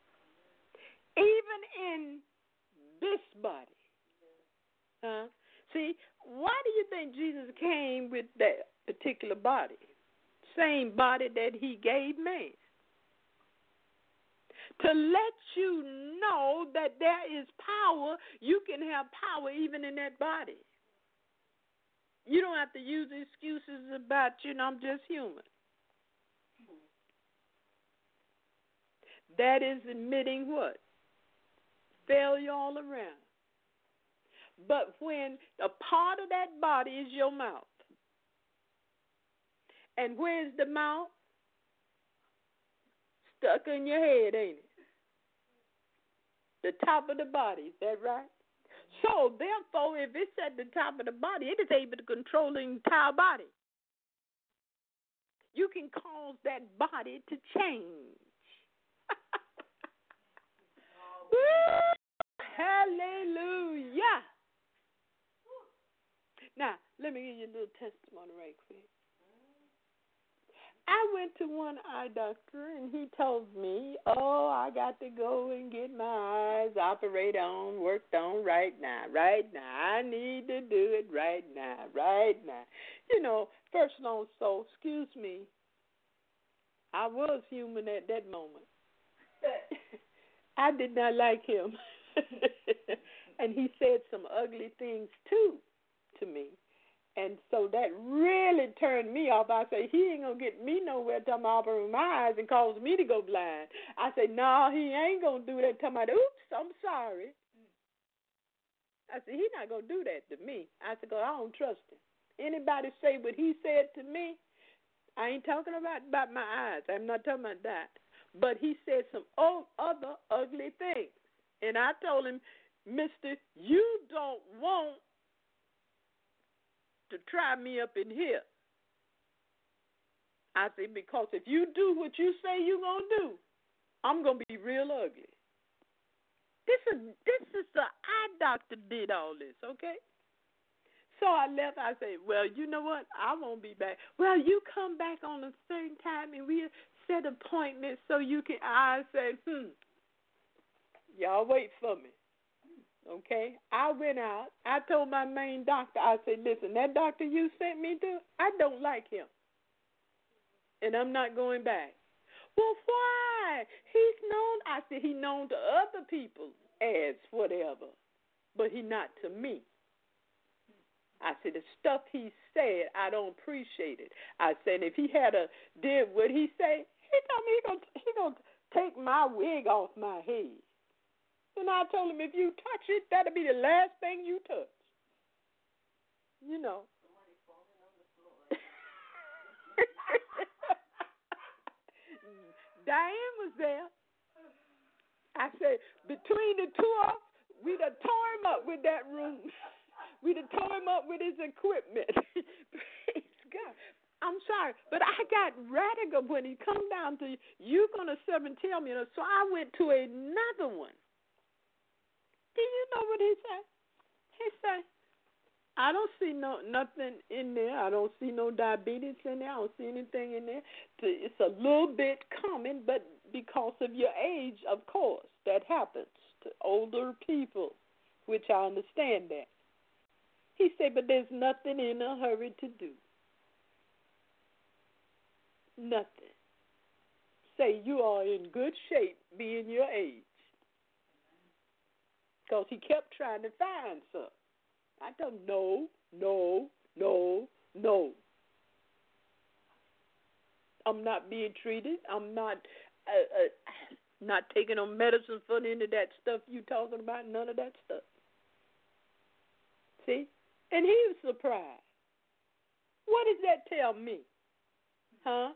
Even in this body. Huh? See, why do you think Jesus came with that particular body? Same body that he gave man. to let you know that there is power. You can have power even in that body. You don't have to use excuses about, you know, I'm just human. That is admitting what? Failure all around. But when a part of that body is your mouth, and where's the mouth? Stuck in your head, ain't it? The top of the body, is that right? So, therefore, if it's at the top of the body, it is able to control the entire body. You can cause that body to change. Hallelujah. Now, let me give you a little testimony right quick. I went to one eye doctor, and he told me, oh, I got to go and get my eyes operated on, worked on right now, right now. I need to do it right now, right now. You know, first long soul, excuse me, I was human at that moment. I did not like him. And he said some ugly things, too, to me. And so that really turned me off. I said, he ain't going to get me nowhere talking about operating my eyes and cause me to go blind. I said, no, he ain't going to do that. Talking about, oops, I'm sorry. I said, he's not going to do that to me. I said, because I don't trust him. Anybody say what he said to me, I ain't talking about, about my eyes. I'm not talking about that. But he said some old, other ugly things. And I told him, mister, you don't want to try me up in here. I said, because if you do what you say you're going to do, I'm going to be real ugly. This is, this is the eye doctor did all this, okay? So I left. I said, well, you know what? I won't be back. Well, you come back on a certain time, and we set appointments so you can. I said, hmm, y'all wait for me. Okay? I went out. I told my main doctor, I said, listen, that doctor you sent me to, I don't like him. And I'm not going back. Well, why? He's known, I said, he's known to other people as whatever, but he not to me. I said, the stuff he said, I don't appreciate it. I said, if he had a, did what he say, he told me he going he gonna take my wig off my head. And I told him, if you touch it, that'll be the last thing you touch. You know. Diane was there. I said, between the two of us, we'd have tore him up with that room. We'd have tore him up with his equipment. Praise God. I'm sorry, but I got radical when he come down to, you're going to serve and tell me. So I went to another one. Do you know what he said? He said, I don't see no nothing in there. I don't see no diabetes in there. I don't see anything in there. It's a little bit common, but because of your age, of course, that happens to older people, which I understand that. He said, but there's nothing in a hurry to do. Nothing. Say you are in good shape being your age. Because he kept trying to find something. I told him, no, no, no, no. I'm not being treated. I'm not uh, uh, not taking no medicine for any of that stuff you talking about, none of that stuff. See? And he was surprised. What does that tell me? Huh?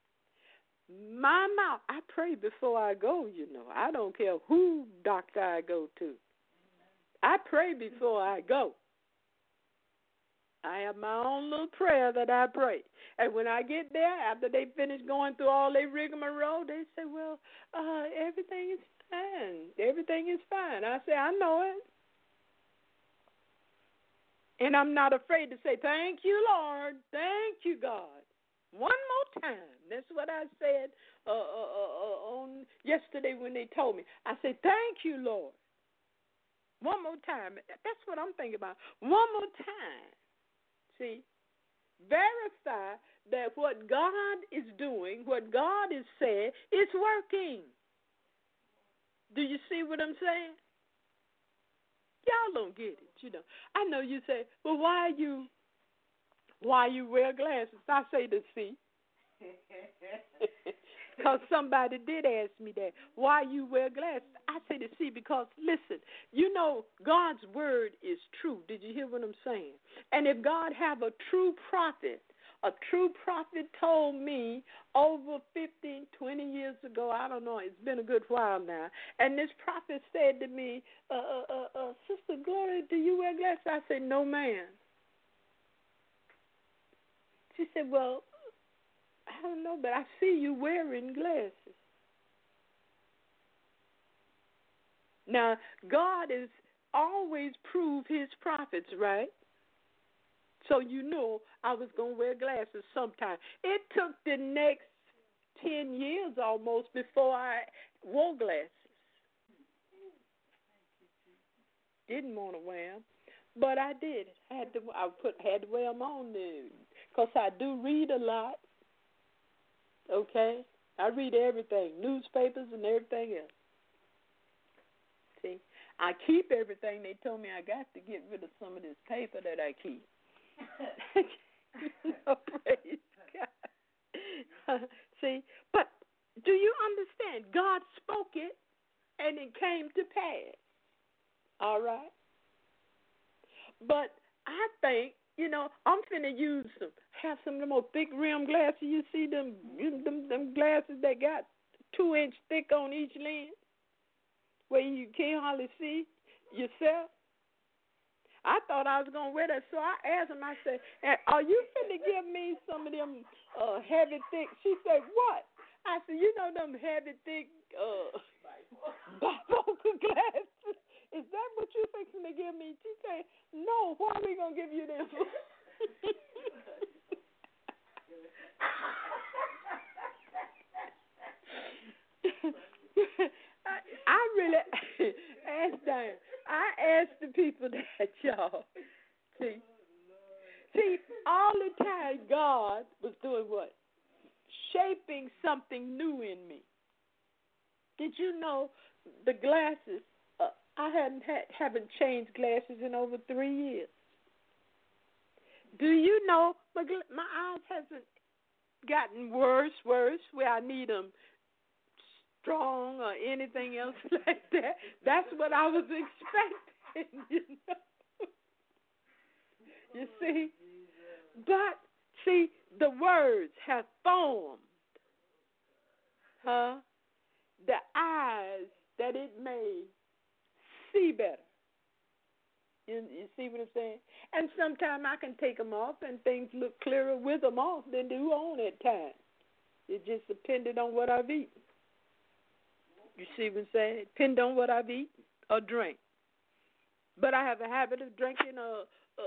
My mouth, I pray before I go, you know. I don't care who doctor I go to. I pray before I go. I have my own little prayer that I pray. And when I get there, after they finish going through all their rigmarole, they say, well, uh, everything is fine. Everything is fine. I say, I know it. And I'm not afraid to say, thank you, Lord. Thank you, God. One more time. That's what I said uh, uh, uh, on yesterday when they told me. I said, thank you, Lord. One more time. That's what I'm thinking about. One more time. See, verify that what God is doing, what God is saying, is working. Do you see what I'm saying? Y'all don't get it, you know. I know you say, well, why you, why you wear glasses? I say to see. Because somebody did ask me that. Why you wear glasses? I say to see because, listen, you know, God's word is true. Did you hear what I'm saying? And if God have a true prophet, a true prophet told me over fifteen, twenty years ago, I don't know, it's been a good while now, and this prophet said to me, uh, uh, uh, uh, Sister Gloria, do you wear glasses? I said, no, ma'am. She said, well, I don't know, but I see you wearing glasses. Now, God has always proved his prophets, right? So you know I was going to wear glasses sometime. It took the next ten years almost before I wore glasses. Didn't want to wear them, but I did. I had to. I put had to wear them on because I do read a lot. Okay, I read everything, newspapers and everything else. See, I keep everything. They told me I got to get rid of some of this paper that I keep. No, praise God. See, but do you understand? God spoke it, and it came to pass. All right? But I think, you know, I'm finna use some, have some of them old thick rim glasses. You see them, you, them, them glasses that got two inch thick on each lens, where you can't hardly see yourself. I thought I was going to wear that, so I asked him, I said, are you finna give me some of them uh, heavy, thick? She said, what? I said, you know them heavy, thick uh, bifocal glasses? Is that what you fixing to give me? She said, no, why are we going to give you them? I, I really asked them. I asked the people that, y'all. See, see, all the time God was doing what? Shaping something new in me. Did you know the glasses? Uh, I hadn't had, haven't changed glasses in over three years. Do you know my my eyes hasn't gotten worse, worse, where I need them strong or anything else like that? That's what I was expecting, you know. You see? But, see, the words have formed, huh, the eyes that it may see better. You, you see what I'm saying? And sometimes I can take them off and things look clearer with them off than do on at times. It just depended on what I've eaten. You see what I'm saying? Depend on what I've eaten or drink. But I have a habit of drinking a, a, a,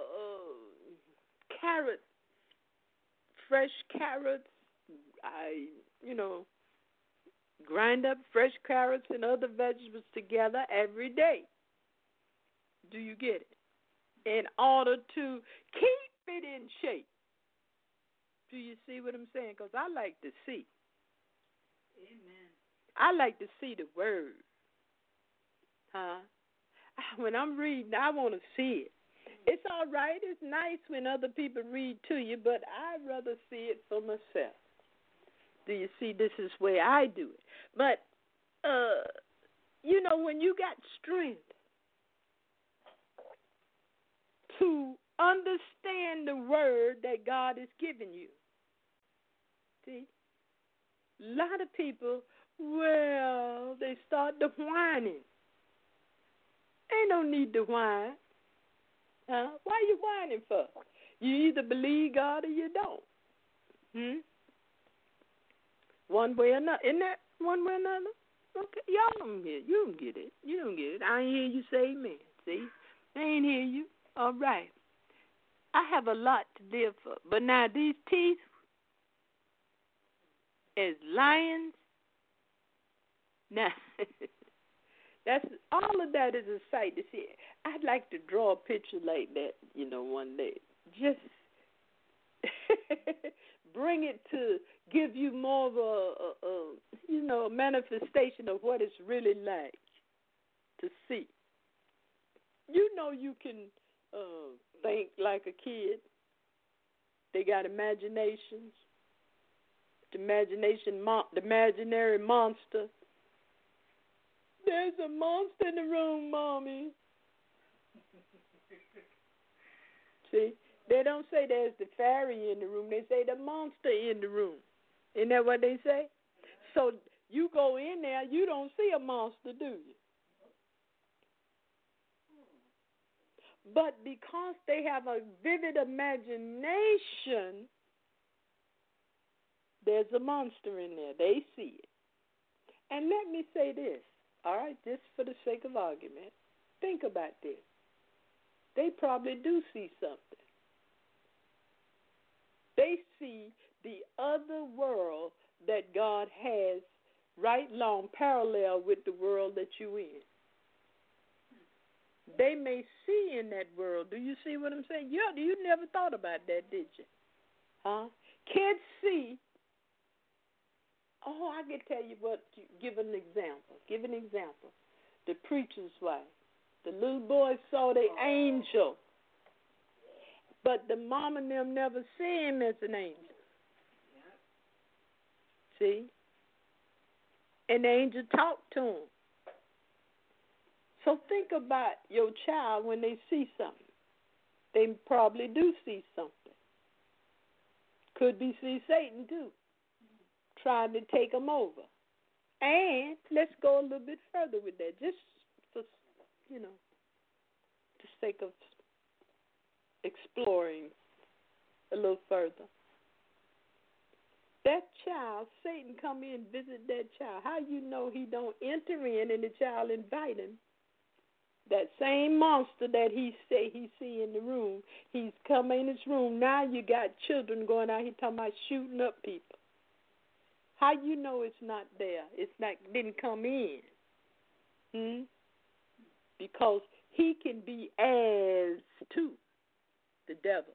a carrot, fresh carrots. I, you know, grind up fresh carrots and other vegetables together every day. Do you get it? In order to keep it in shape. Do you see what I'm saying? Because I like to see. Amen. I like to see the word. Huh? When I'm reading, I want to see it. It's all right. It's nice when other people read to you, but I'd rather see it for myself. Do you see? This is where I do it. But, uh, you know, when you got strength to understand the word that God has given you, see, a lot of people, well, they start to whining. Ain't no need to whine. Huh? Why are you whining for? You either believe God or you don't. Hmm? One way or another. Isn't that one way or another? Okay, y'all don't get it. You don't get it. You don't get it. I ain't hear you say amen. See? I ain't hear you. All right. I have a lot to live for. But now these teeth, as lions, now, that's all of that is a sight to see. I'd like to draw a picture like that, you know, one day. Just bring it to give you more of a, a, a, you know, a manifestation of what it's really like to see. You know you can uh, think like a kid. They got imaginations. The imagination, mon- the imaginary monster. There's a monster in the room, Mommy. See, they don't say there's the fairy in the room. They say the monster in the room. Isn't that what they say? So you go in there, you don't see a monster, do you? But because they have a vivid imagination, there's a monster in there. They see it. And let me say this, all right, just for the sake of argument. Think about this. They probably do see something. They see the other world that God has right along parallel with the world that you're in. They may see in that world. Do you see what I'm saying? Yeah, you never thought about that, did you? Huh? Kids see. Oh, I can tell you what. Give an example. Give an example. The preacher's wife. The little boy saw the angel, but the mom and them never see him as an angel. See? And the angel talked to him. So think about your child when they see something. They probably do see something. Could be see Satan too, trying to take them over. And let's go a little bit further with that, just for, you know, the sake of exploring a little further. That child, Satan come in and visit that child. How you know he don't enter in and the child invite him? That same monster that he say he see in the room, he's come in his room. Now you got children going out here talking about shooting up people. How you know it's not there? It's not didn't come in. Hmm? Because he can be as to the devil.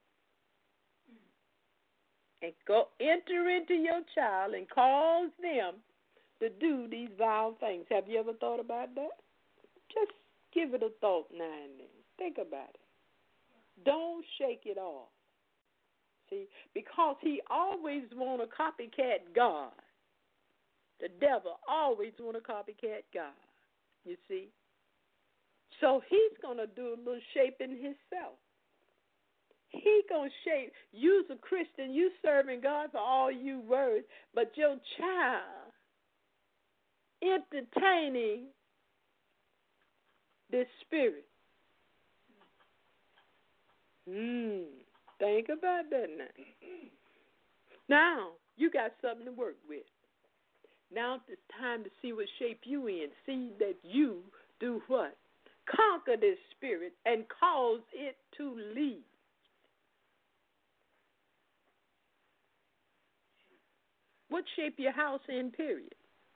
And go enter into your child and cause them to do these vile things. Have you ever thought about that? Just give it a thought now and then. Think about it. Don't shake it off. See, because he always want a copycat God. The devil always want a copycat God. You see? So he's going to do a little shaping himself. He going to shape. You's a Christian. You serving God for all you words. But your child entertaining this spirit. Hmm. Think about that now. Now, you got something to work with. Now it's time to see what shape you in. See that you do what? Conquer this spirit and cause it to leave. What shape your house in, period?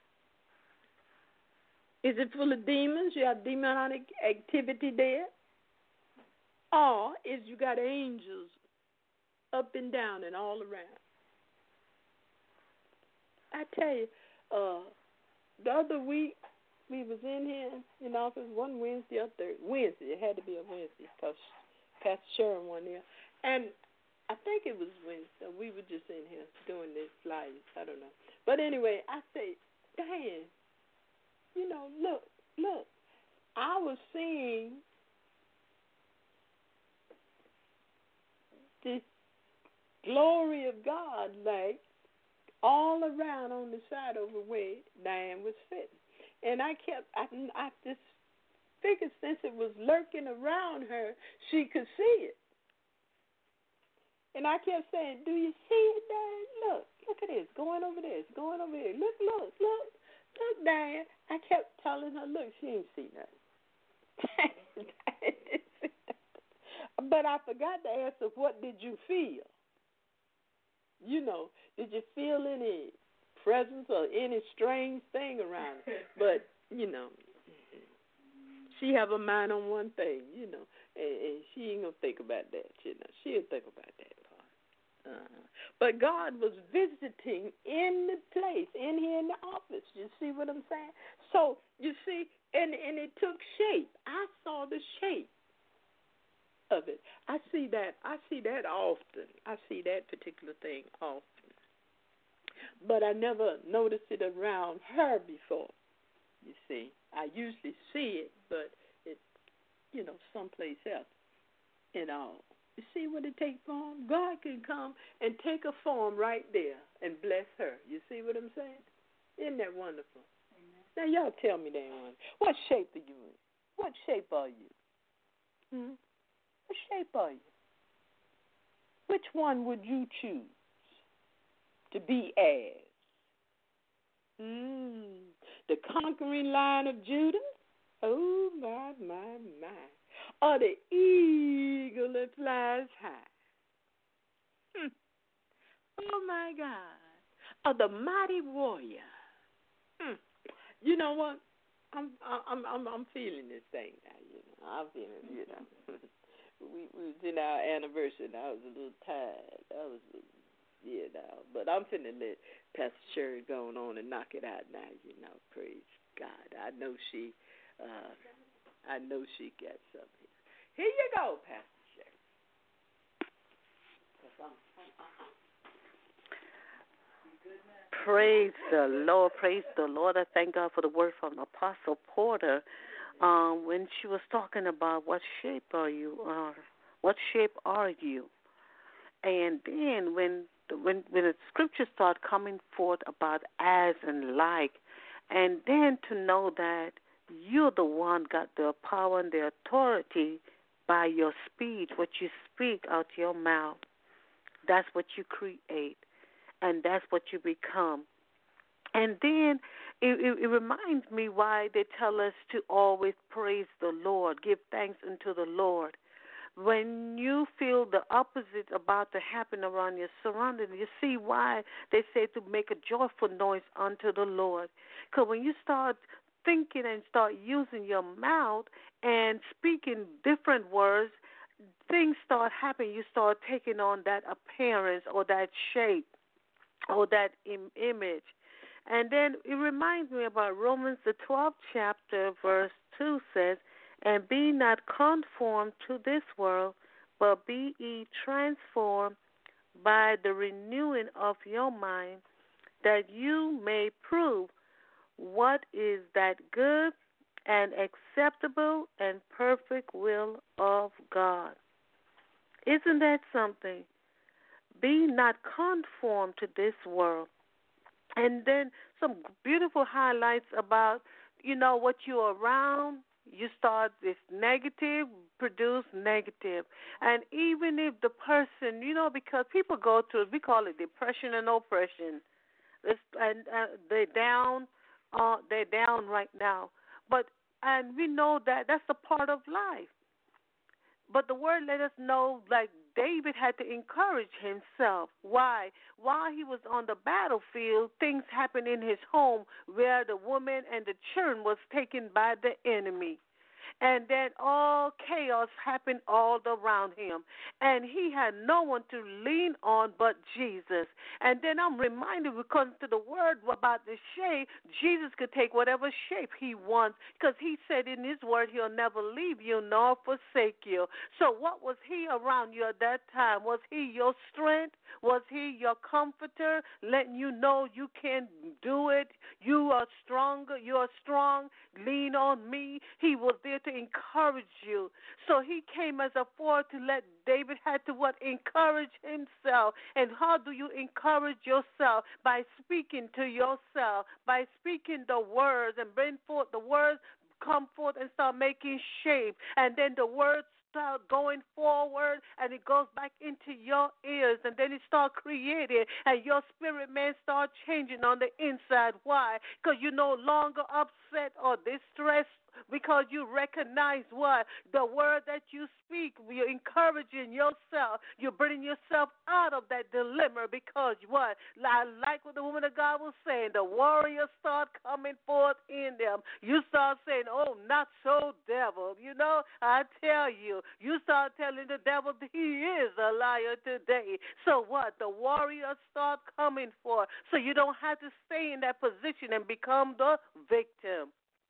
Is it full of demons? You have demonic activity there? Or is you got angels up and down and all around? I tell you, uh, the other week we was in here in office one Wednesday or Thursday. Wednesday. It had to be a Wednesday because Pastor Sharon wasn't here. And I think it was Wednesday. We were just in here doing this flyers. I don't know. But anyway, I say, Dan, you know, look, look. I was seeing this glory of God like all around on the side over where Diane was sitting. And I kept, I, I just figured since it was lurking around her, she could see it. And I kept saying, do you see it, Diane? Look, look at this, going over there, it's going over here. Look, look, look, look, Diane. I kept telling her, look, she ain't see nothing. But I forgot to ask her, what did you feel? You know, did you feel any presence or any strange thing around her? But, you know, she have a mind on one thing, you know, and, and she ain't going to think about that, you know. She'll think about that part. Uh, but God was visiting in the place, in here in the office. You see what I'm saying? So, you see, and, and it took shape. I saw the shape of it. I see that. I see that often. I see that particular thing often. But I never noticed it around her before. You see, I usually see it, but it's, you know, someplace else and all. You see what it takes form? God can come and take a form right there and bless her. You see what I'm saying? Isn't that wonderful? Amen. Now, y'all tell me that one. What shape are you in? What shape are you? Hmm? What shape are you? Which one would you choose to be as? Mm, the conquering Lion of Judah? Oh, my, my, my. Or the eagle that flies high? Hmm. Oh, my God. Or the mighty warrior? Hmm. You know what? I'm I'm I'm I'm feeling this thing now, you know. I'm feeling, you know. we we was in our anniversary and I was a little tired. I was Yeah, now, but I'm finna let Pastor Sherry go on and knock it out now. You know, praise God. I know she, uh, I know she got something. Here you go, Pastor Sherry. Praise the Lord. Praise the Lord. I thank God for the word from Apostle Porter um, when she was talking about what shape are you, or what shape are you, and then when when when the scriptures start coming forth about as and like, and then to know that you're the one got the power and the authority by your speech, what you speak out your mouth, that's what you create, and that's what you become. And then it, it, it reminds me why they tell us to always praise the Lord, give thanks unto the Lord. When you feel the opposite about to happen around your surroundings, you see why they say to make a joyful noise unto the Lord. Because when you start thinking and start using your mouth and speaking different words, things start happening. You start taking on that appearance or that shape or that im- image. And then it reminds me about Romans, the twelfth chapter, verse two says, and be not conformed to this world, but be ye transformed by the renewing of your mind, that you may prove what is that good and acceptable and perfect will of God. Isn't that something? Be not conformed to this world. And then some beautiful highlights about, you know, what you're around. You start this negative, produce negative. And even if the person, you know, because people go through, we call it depression and oppression. It's, and uh, they're down, uh, they're down right now. But, and we know that that's a part of life. But the word let us know, like David had to encourage himself. Why? While he was on the battlefield, things happened in his home where the woman and the children was taken by the enemy. And then all chaos happened all around him. And he had no one to lean on but Jesus. And then I'm reminded, because to the word about the shape, Jesus could take whatever shape he wants, because he said in his word he'll never leave you nor forsake you. So what was he around you at that time? Was he your strength? Was he your comforter, letting you know you can do it? You are stronger. You are strong. Lean on me. He was there to encourage you. So he came as a forward to let David had to what? Encourage himself. And how do you encourage yourself? By speaking to yourself, by speaking the words and bring forth the words, come forth and start making shape. And then the words start going forward, and it goes back into your ears, and then it start creating, and your spirit man start changing on the inside. Why? Because you're no longer upset or distressed because you recognize what? The word that you speak, you're encouraging yourself. You're bringing yourself out of that dilemma because what? Like what the woman of God was saying, the warriors start coming forth in them. You start saying, oh, not so, devil. You know, I tell you, you start telling the devil that he is a liar today. So what? The warriors start coming forth. So you don't have to stay in that position and become the victim.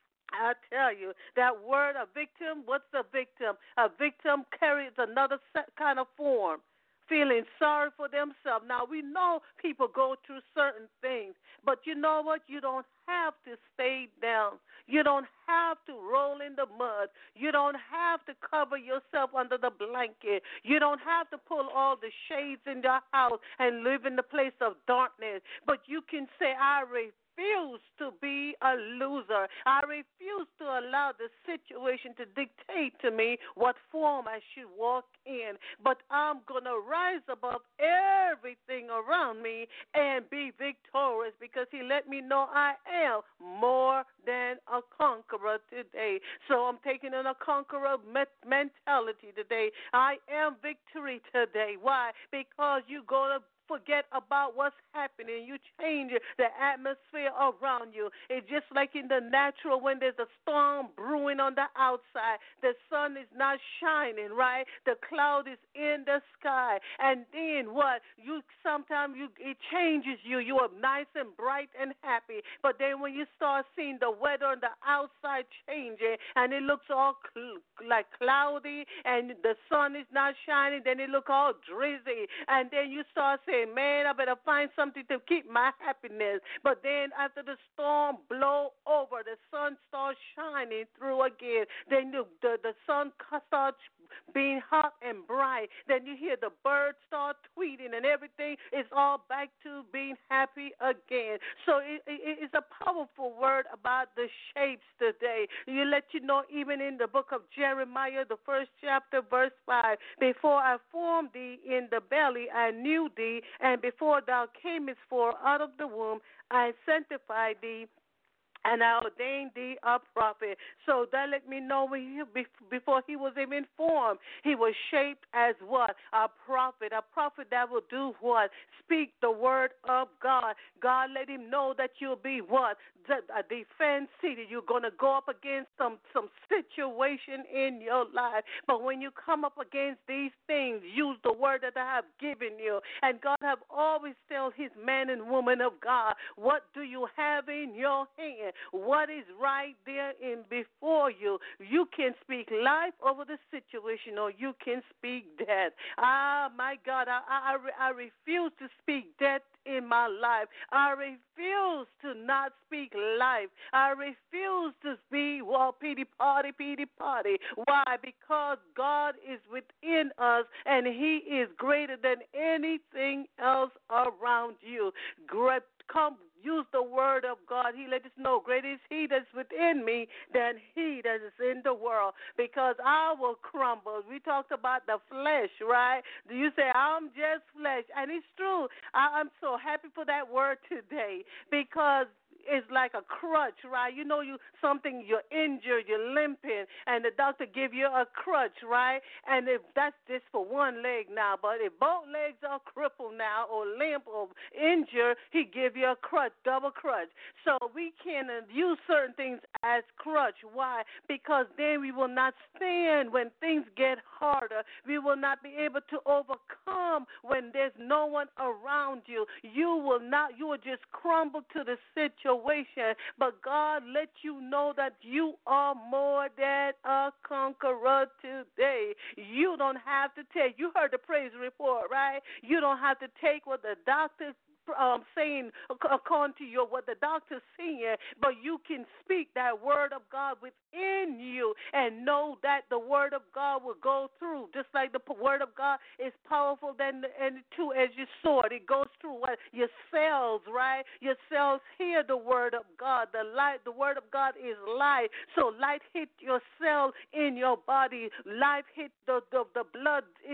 I tell you, that word, a victim, what's a victim? A victim carries another kind of form, feeling sorry for themselves. Now, we know people go through certain things, but you know what? You don't have to stay down. You don't have to roll in the mud. You don't have to cover yourself under the blanket. You don't have to pull all the shades in your house and live in the place of darkness, but you can say, I refuse. refuse to be a loser. I refuse to allow the situation to dictate to me what form I should walk in. But I'm going to rise above everything around me and be victorious because he let me know I am more than a conqueror today. So I'm taking on a conqueror mentality today. I am victory today. Why? Because you're going to forget about what's happening. You change the atmosphere around you. It's just like in the natural when there's a storm brewing on the outside. The sun is not shining, right? The cloud is in the sky. And then what? You sometimes you it changes you. You are nice and bright and happy. But then when you start seeing the weather on the outside changing and it looks all cl- like cloudy and the sun is not shining, then it looks all drizzy. And then you start saying, man, I better find something to keep my happiness. But then after the storm blow over, the sun starts shining through again. Then the, the, the sun starts being hot and bright. Then you hear the birds start tweeting and everything is all back to being happy again. So it, it, it's a powerful word about the shapes today. You let you know even in the book of Jeremiah, the first chapter, verse five, before I formed thee in the belly, I knew thee, and before thou camest forth out of the womb, I sanctified thee, and I ordained thee a prophet. So that let me know when he, before he was even formed, he was shaped as what? A prophet. A prophet that will do what? Speak the word of God. God let him know that you'll be what? A defense city. You're going to go up against some, some situation in your life. But when you come up against these things, use the word that I have given you. And God have always told his man and woman of God, what do you have in your hand? What is right there in before you? You can speak life over the situation or you can speak death. Ah, my God, I, I, I refuse to speak death in my life. I refuse to not speak life. I refuse to be, well, pity party, pity party. Why? Because God is within us and he is greater than anything else around you. Great, come, use the word of God. He let us know, greater is he that's within me than he that is in the world, because I will crumble. We talked about the flesh, right? Do you say, I'm just flesh? And it's true. I, I'm so happy for that word today, because it's like a crutch, right? You know, you something, you're injured, you're limping, and the doctor give you a crutch, right? And if that's just for one leg now, but if both legs are crippled now or limp or injured, he give you a crutch, double crutch. So we can use certain things as crutch. Why? Because then we will not stand when things get harder. We will not be able to overcome when there's no one around you. You will not, you will just crumble to the situation. But God let you know that you are more than a conqueror today. You don't have to take, you heard the praise report, right? You don't have to take what the doctor Um, saying according to your what the doctor's saying, but you can speak that word of God within you and know that the word of God will go through. Just like the word of God is powerful than and two edged sword. It goes through what your cells, right? Your cells hear the word of God. The light, the word of God is light. So light hit your cell in your body. Light hit the, the, the blood in your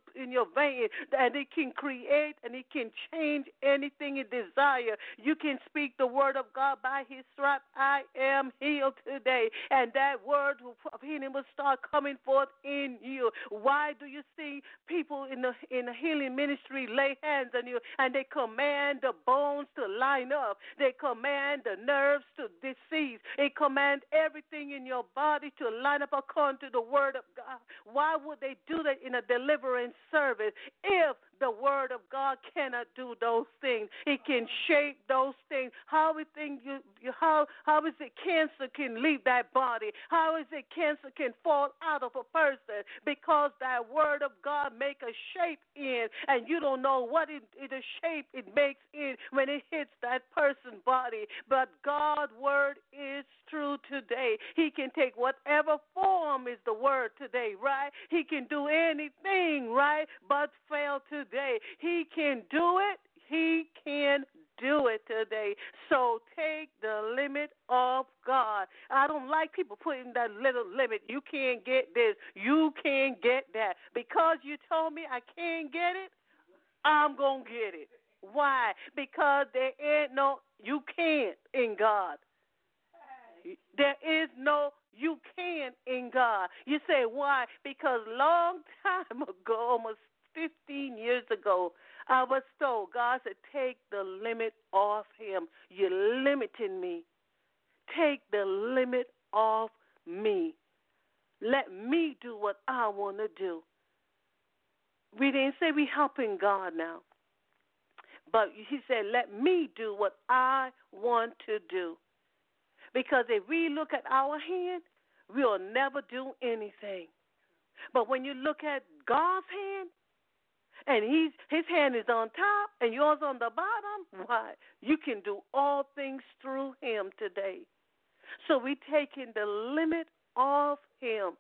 in your vein, and it can create and it can change anything you desire. You can speak the word of God. By his stripe I am healed today, and that word of healing will start coming forth in you. Why do you see people in the in the healing ministry lay hands on you and they command the bones to line up? They command the nerves to deceive. They command everything in your body to line up according to the word of God. Why would they do that in a deliverance service if the word of God cannot do those things? It can shape those things. How we think you, you how how is it cancer can leave that body? How is it cancer can fall out of a person? Because that word of God make a shape in, and you don't know what it, it the shape it makes in when it hits that person's body. But God's word is true today. He can take whatever form is the word today, right? He can do anything, right? But fail today. He can do it. He can do it today. So take the limit of God. I don't like people putting that little limit. You can't get this. You can't get that. Because you told me I can't get it, I'm going to get it. Why? Because there ain't no you can't in God. There is no you can in God. You say, why? Because long time ago, almost fifteen years ago, I was told, God said, take the limit off him. You're limiting me. Take the limit off me. Let me do what I want to do. We didn't say we helping God now. But he said, let me do what I want to do. Because if we look at our hand, we'll never do anything. But when you look at God's hand, and he's, his hand is on top and yours on the bottom, why? You can do all things through him today. So we taking the limit of him.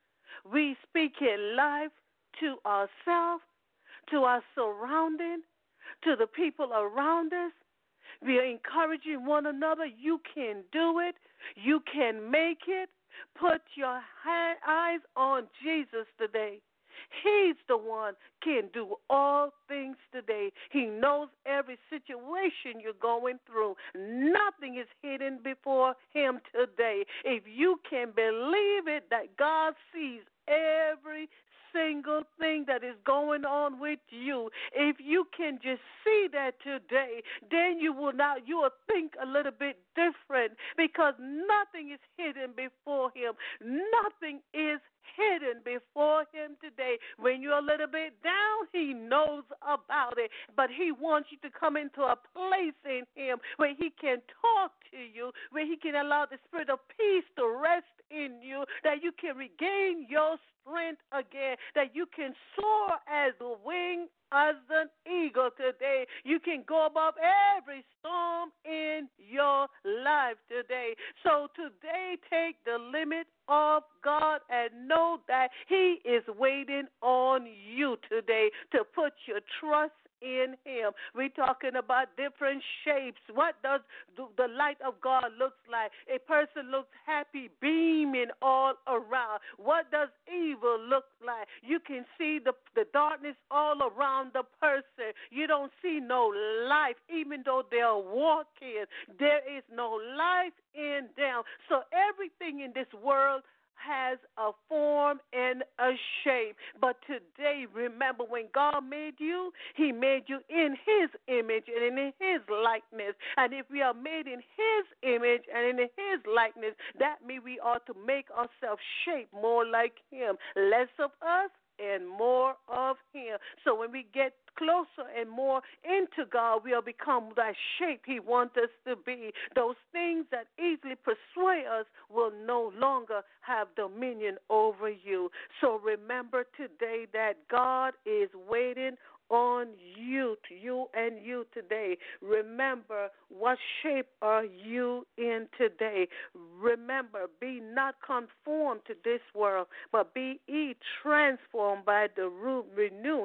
We speaking life to ourselves, to our surrounding, to the people around us. We are encouraging one another. You can do it. You can make it. Put your hand, eyes on Jesus today. He's the one can do all things today. He knows every situation you're going through. Nothing is hidden before him today. If you can believe it, that God sees every single thing that is going on with you, if you can just see that today, then you will not, you will think a little bit different, because nothing is hidden before him. Nothing is hidden before him today. When you're a little bit down, he knows about it, but he wants you to come into a place in him where he can talk to you, where he can allow the spirit of peace to rest in you, that you can regain your strength again, that you can soar as a wing as an eagle today. You can go above every storm in your life today. So today, take the limit of God and know that he is waiting on you today to put your trust in him. We're talking about different shapes. What does the light of God look like? A person looks happy, beaming all around. What does evil look like? You can see the, the darkness all around the person. You don't see no life, even though they're walking. There is no life in them. So everything in this world has a form and a shape. But today, remember, when God made you, he made you in his image and in his likeness. And if we are made in his image and in his likeness, that means we ought to make ourselves shape more like him. Less of us and more of him. So when we get closer and more into God, we'll become that shape he wants us to be. Those things that easily persuade us will no longer have dominion over you. So remember today that God is waiting on you, to you and you today. Remember, what shape are you in today? Remember, be not conformed to this world, but be ye transformed by the renewing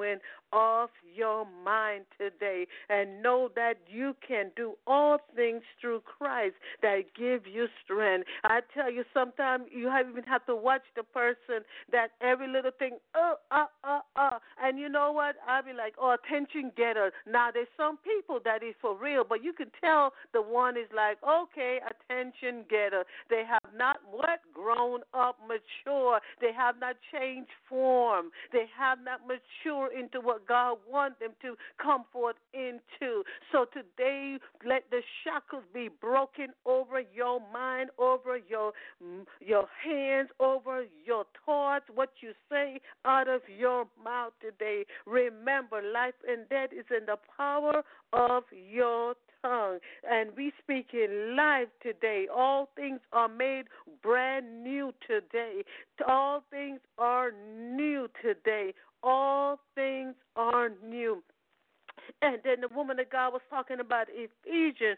of your mind today, and know that you can do all things through Christ that give you strength. I tell you, sometimes you have, even have to watch the person that every little thing, uh, uh, uh, uh, and you know what? I'll be like, oh, attention getter. Now, there's some people that is for real, but you can tell the one is like, okay, attention getter. They have not what? Grown up, mature. They have not changed form. They have not matured into what God wants them to come forth into. So today, let the shackles be broken over your mind, over your your hands, over your thoughts, what you say out of your mouth today. Remember, life and death is in the power of your tongue. And we speak in life today. All things are made brand new today. All things are new today. All things are new. And then the woman of God was talking about Ephesians,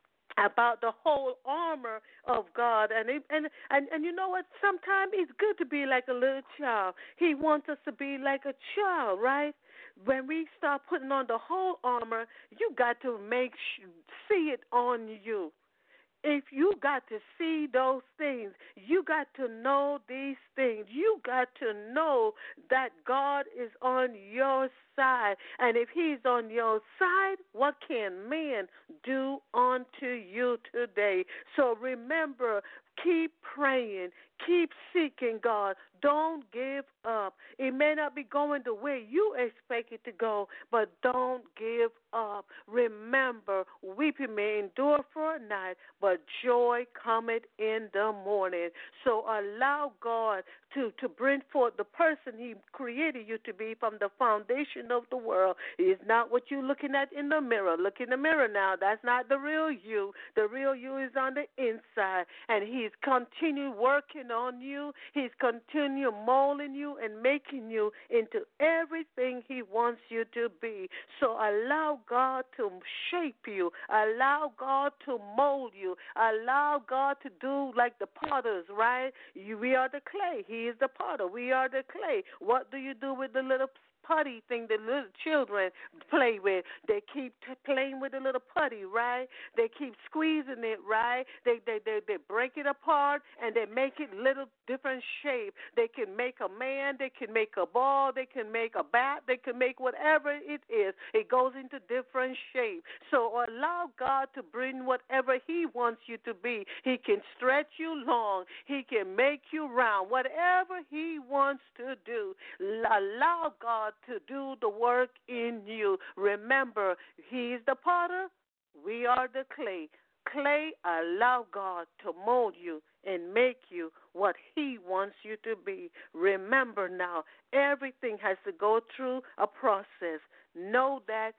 about the whole armor of God. And, it, and and and you know what? Sometimes it's good to be like a little child. He wants us to be like a child, right? When we start putting on the whole armor, you got to make sh- see it on you. If you got to see those things, you got to know these things. You got to know that God is on your side. And if he's on your side, what can man do unto you today? So remember, keep praying. Keep seeking God. Don't give up. It may not be going the way you expect it to go, but don't give up. Remember, weeping may endure for a night, but joy cometh in the morning. So allow God to, to bring forth the person he created you to be from the foundation of the world. It is not what you're looking at in the mirror. Look in the mirror now. That's not the real you. The real you is on the inside, and he's continued working on you. He's continue molding you and making you into everything he wants you to be. So allow God to shape you. Allow God to mold you. Allow God to do like the potters, right? You, we are the clay. He is the potter. We are the clay. What do you do with the little putty thing that little children play with? They keep t- playing with the little putty, right? They keep squeezing it, right? They, they they they break it apart and they make it little different shape. They can make a man, they can make a ball, they can make a bat, they can make whatever it is. It goes into different shape. So allow God to bring whatever he wants you to be. He can stretch you long. He can make you round. Whatever he wants to do, allow God to do the work in you. Remember, he's the potter, we are the clay. Clay, allow God to mold you and make you what he wants you to be. Remember now, everything has to go through a process. Know that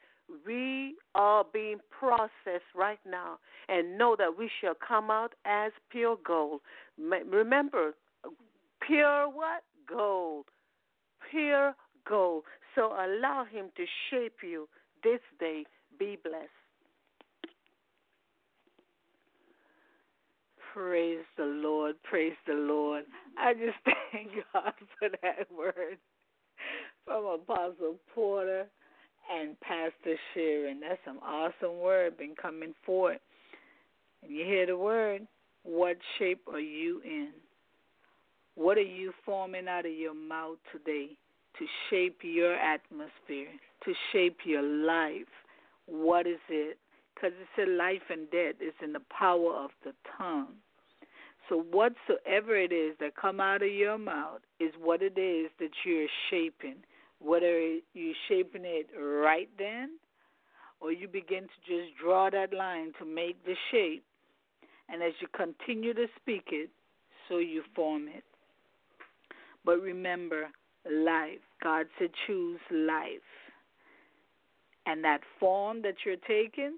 we are being processed right now, and know that we shall come out as pure gold. Remember, pure what? Gold. Pure gold. So allow him to shape you this day. Be blessed. Praise the Lord. Praise the Lord. I just thank God for that word from Apostle Porter and Pastor Sharon. That's some awesome word been coming forth. And you hear the word, what shape are you in? What are you forming out of your mouth today to shape your atmosphere, to shape your life? What is it? Because it said life and death is in the power of the tongue. So whatsoever it is that come out of your mouth is what it is that you're shaping. Whether you're shaping it right then, or you begin to just draw that line to make the shape, and as you continue to speak it, so you form it. But remember, life. God said choose life. And that form that you're taking,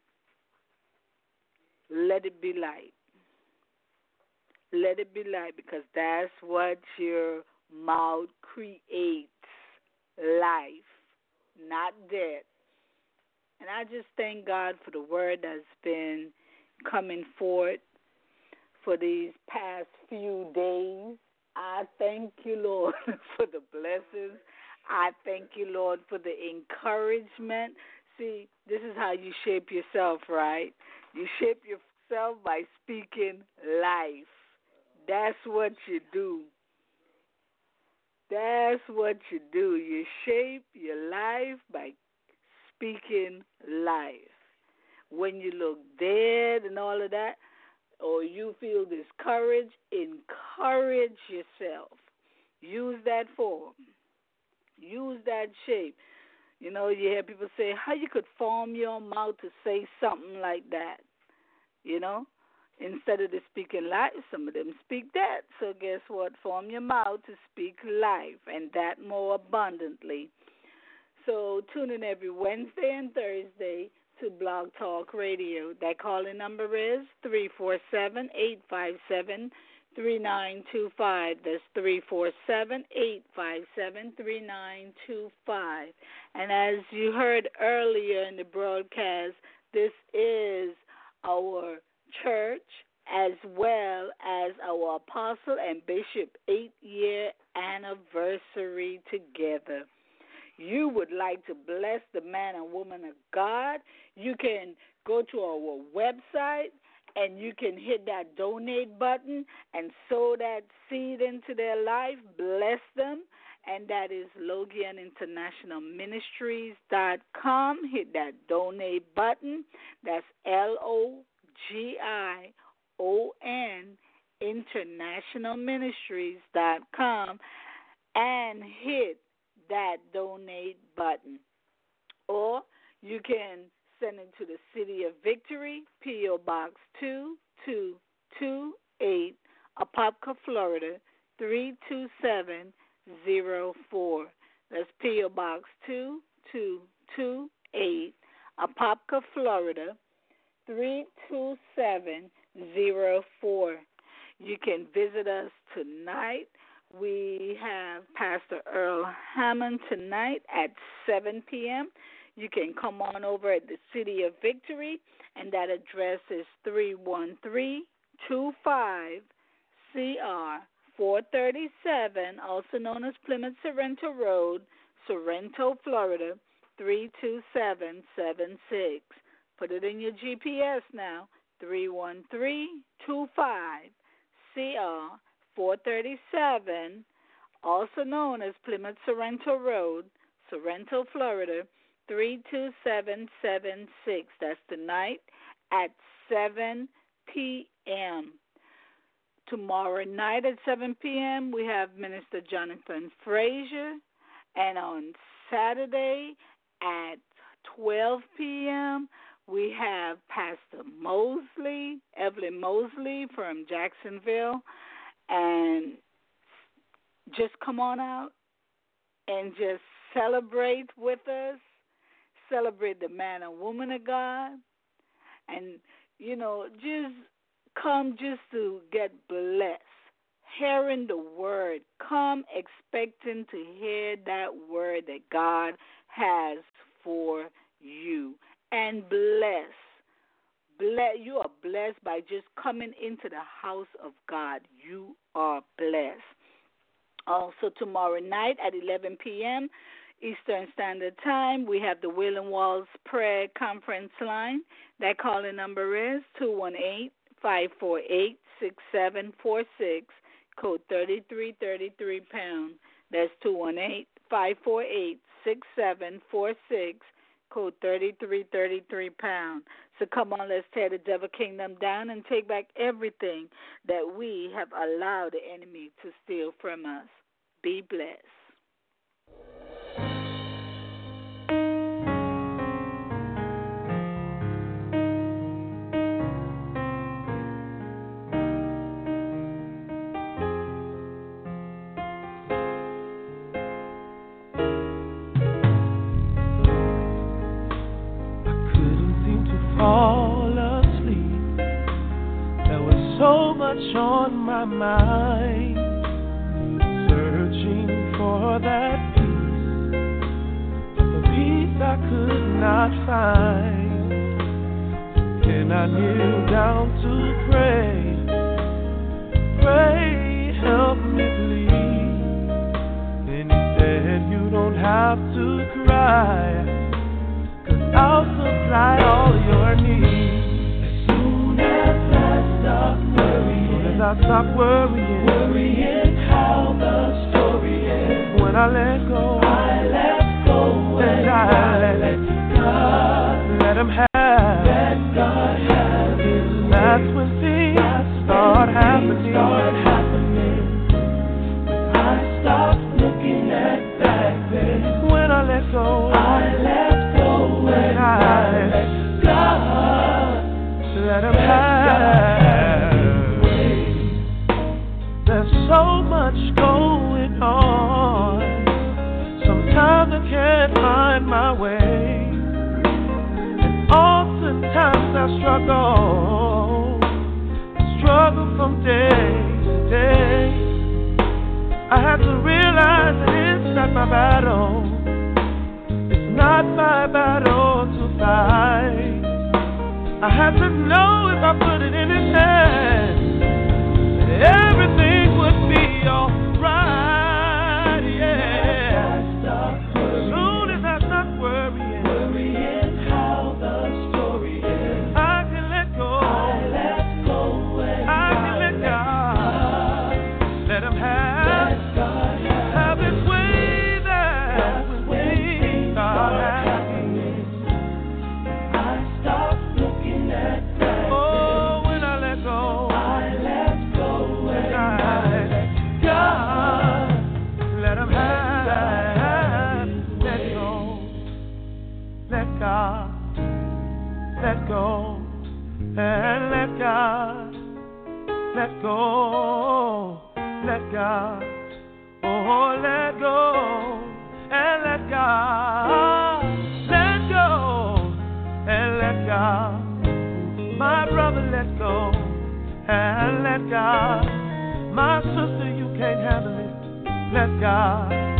let it be light. Let it be light, because that's what your mouth creates. Life, not death. And I just thank God for the word that's been coming forth for these past few days. I thank you, Lord, for the blessings. I thank you, Lord, for the encouragement. See, this is how you shape yourself, right? You shape yourself by speaking life. That's what you do. That's what you do. You shape your life by speaking life. When you look dead and all of that, or you feel discouraged, encourage yourself. Use that form. Use that shape. You know, you hear people say, how you could form your mouth to say something like that, you know? Instead of the speaking life, some of them speak that. So guess what? Form your mouth to speak life, and that more abundantly. So tune in every Wednesday and Thursday to Blog Talk Radio. That calling number is three four seven, eight five seven, three nine two five. That's three four seven, eight five seven, three nine two five. And as you heard earlier in the broadcast, this is our church as well as our apostle and bishop eight-year anniversary together. You would like to bless the man and woman of God, you can go to our website and you can hit that donate button and sow that seed into their life, bless them, and that is Logian International Ministries dot com. Hit that donate button. That's L O G I O N International Ministries dot com, and hit that donate button. Or you can send it to the City of Victory, P O. Box two two two eight, Apopka, Florida three two seven zero four. That's P O. Box two two two eight, Apopka, Florida three two seven zero four. You can visit us tonight. We have Pastor Earl Hammond tonight at seven p.m. You can come on over at the City of Victory, and that address is three one three two five C R four thirty-seven, also known as Plymouth Sorrento Road, Sorrento, Florida three two seven seven six. Put it in your G P S now, three one three two five C R four thirty-seven, also known as Plymouth Sorrento Road, Sorrento, Florida three two seven seven six. That's tonight at seven p.m. Tomorrow night at seven p.m. we have Minister Jonathan Frazier, and on Saturday at twelve p.m. we have Pastor Mosley, Evelyn Mosley from Jacksonville, and just come on out and just celebrate with us, celebrate the man and woman of God, and, you know, just come just to get blessed, hearing the word. Come expecting to hear that word that God has for you. And bless. Bless. You are blessed by just coming into the house of God. You are blessed. Also tomorrow night at eleven p.m. Eastern Standard Time, we have the Wailing Walls Prayer Conference line. That calling number is two one eight, five four eight, six seven four six, code thirty-three thirty-three pound. That's two one eight, five four eight, six seven four six, code thirty-three thirty-three pound. So come on, let's tear the devil kingdom down and take back everything that we have allowed the enemy to steal from us. Be blessed. On my mind, searching for that peace, but the peace I could not find. Then I kneel down to pray, pray, help me please. Then he said, you don't I stop worrying, worrying how the story ends. when I let go, I let go and I let, let God, let Him have, let God have His way. That's when things That's start when happening. things start happening. I stop looking at back then. When I let go, I let go and I I let God, let Him let have. His way. There's so much going on. Sometimes I can't find my way. And oftentimes I struggle, struggle from day to day. I have to realize that it's not my battle. It's not my battle to fight. I have to know if I put it in His hands, that everything would be alright, yeah. As soon as I stop worrying, Worrying how the story ends. I can let go. I let go and I can I let let God. God, Let Him have, let God have have His His way. That's That's when when things things start start happening. I stop looking at back Oh, when I let go, then. I let go and I I let God, let Him have. Let go, let God, let go, and let God, let go, let God, oh, let go, and let God, let go, and let God. My brother, let go, and let God. My sister, you can't handle it. Let God.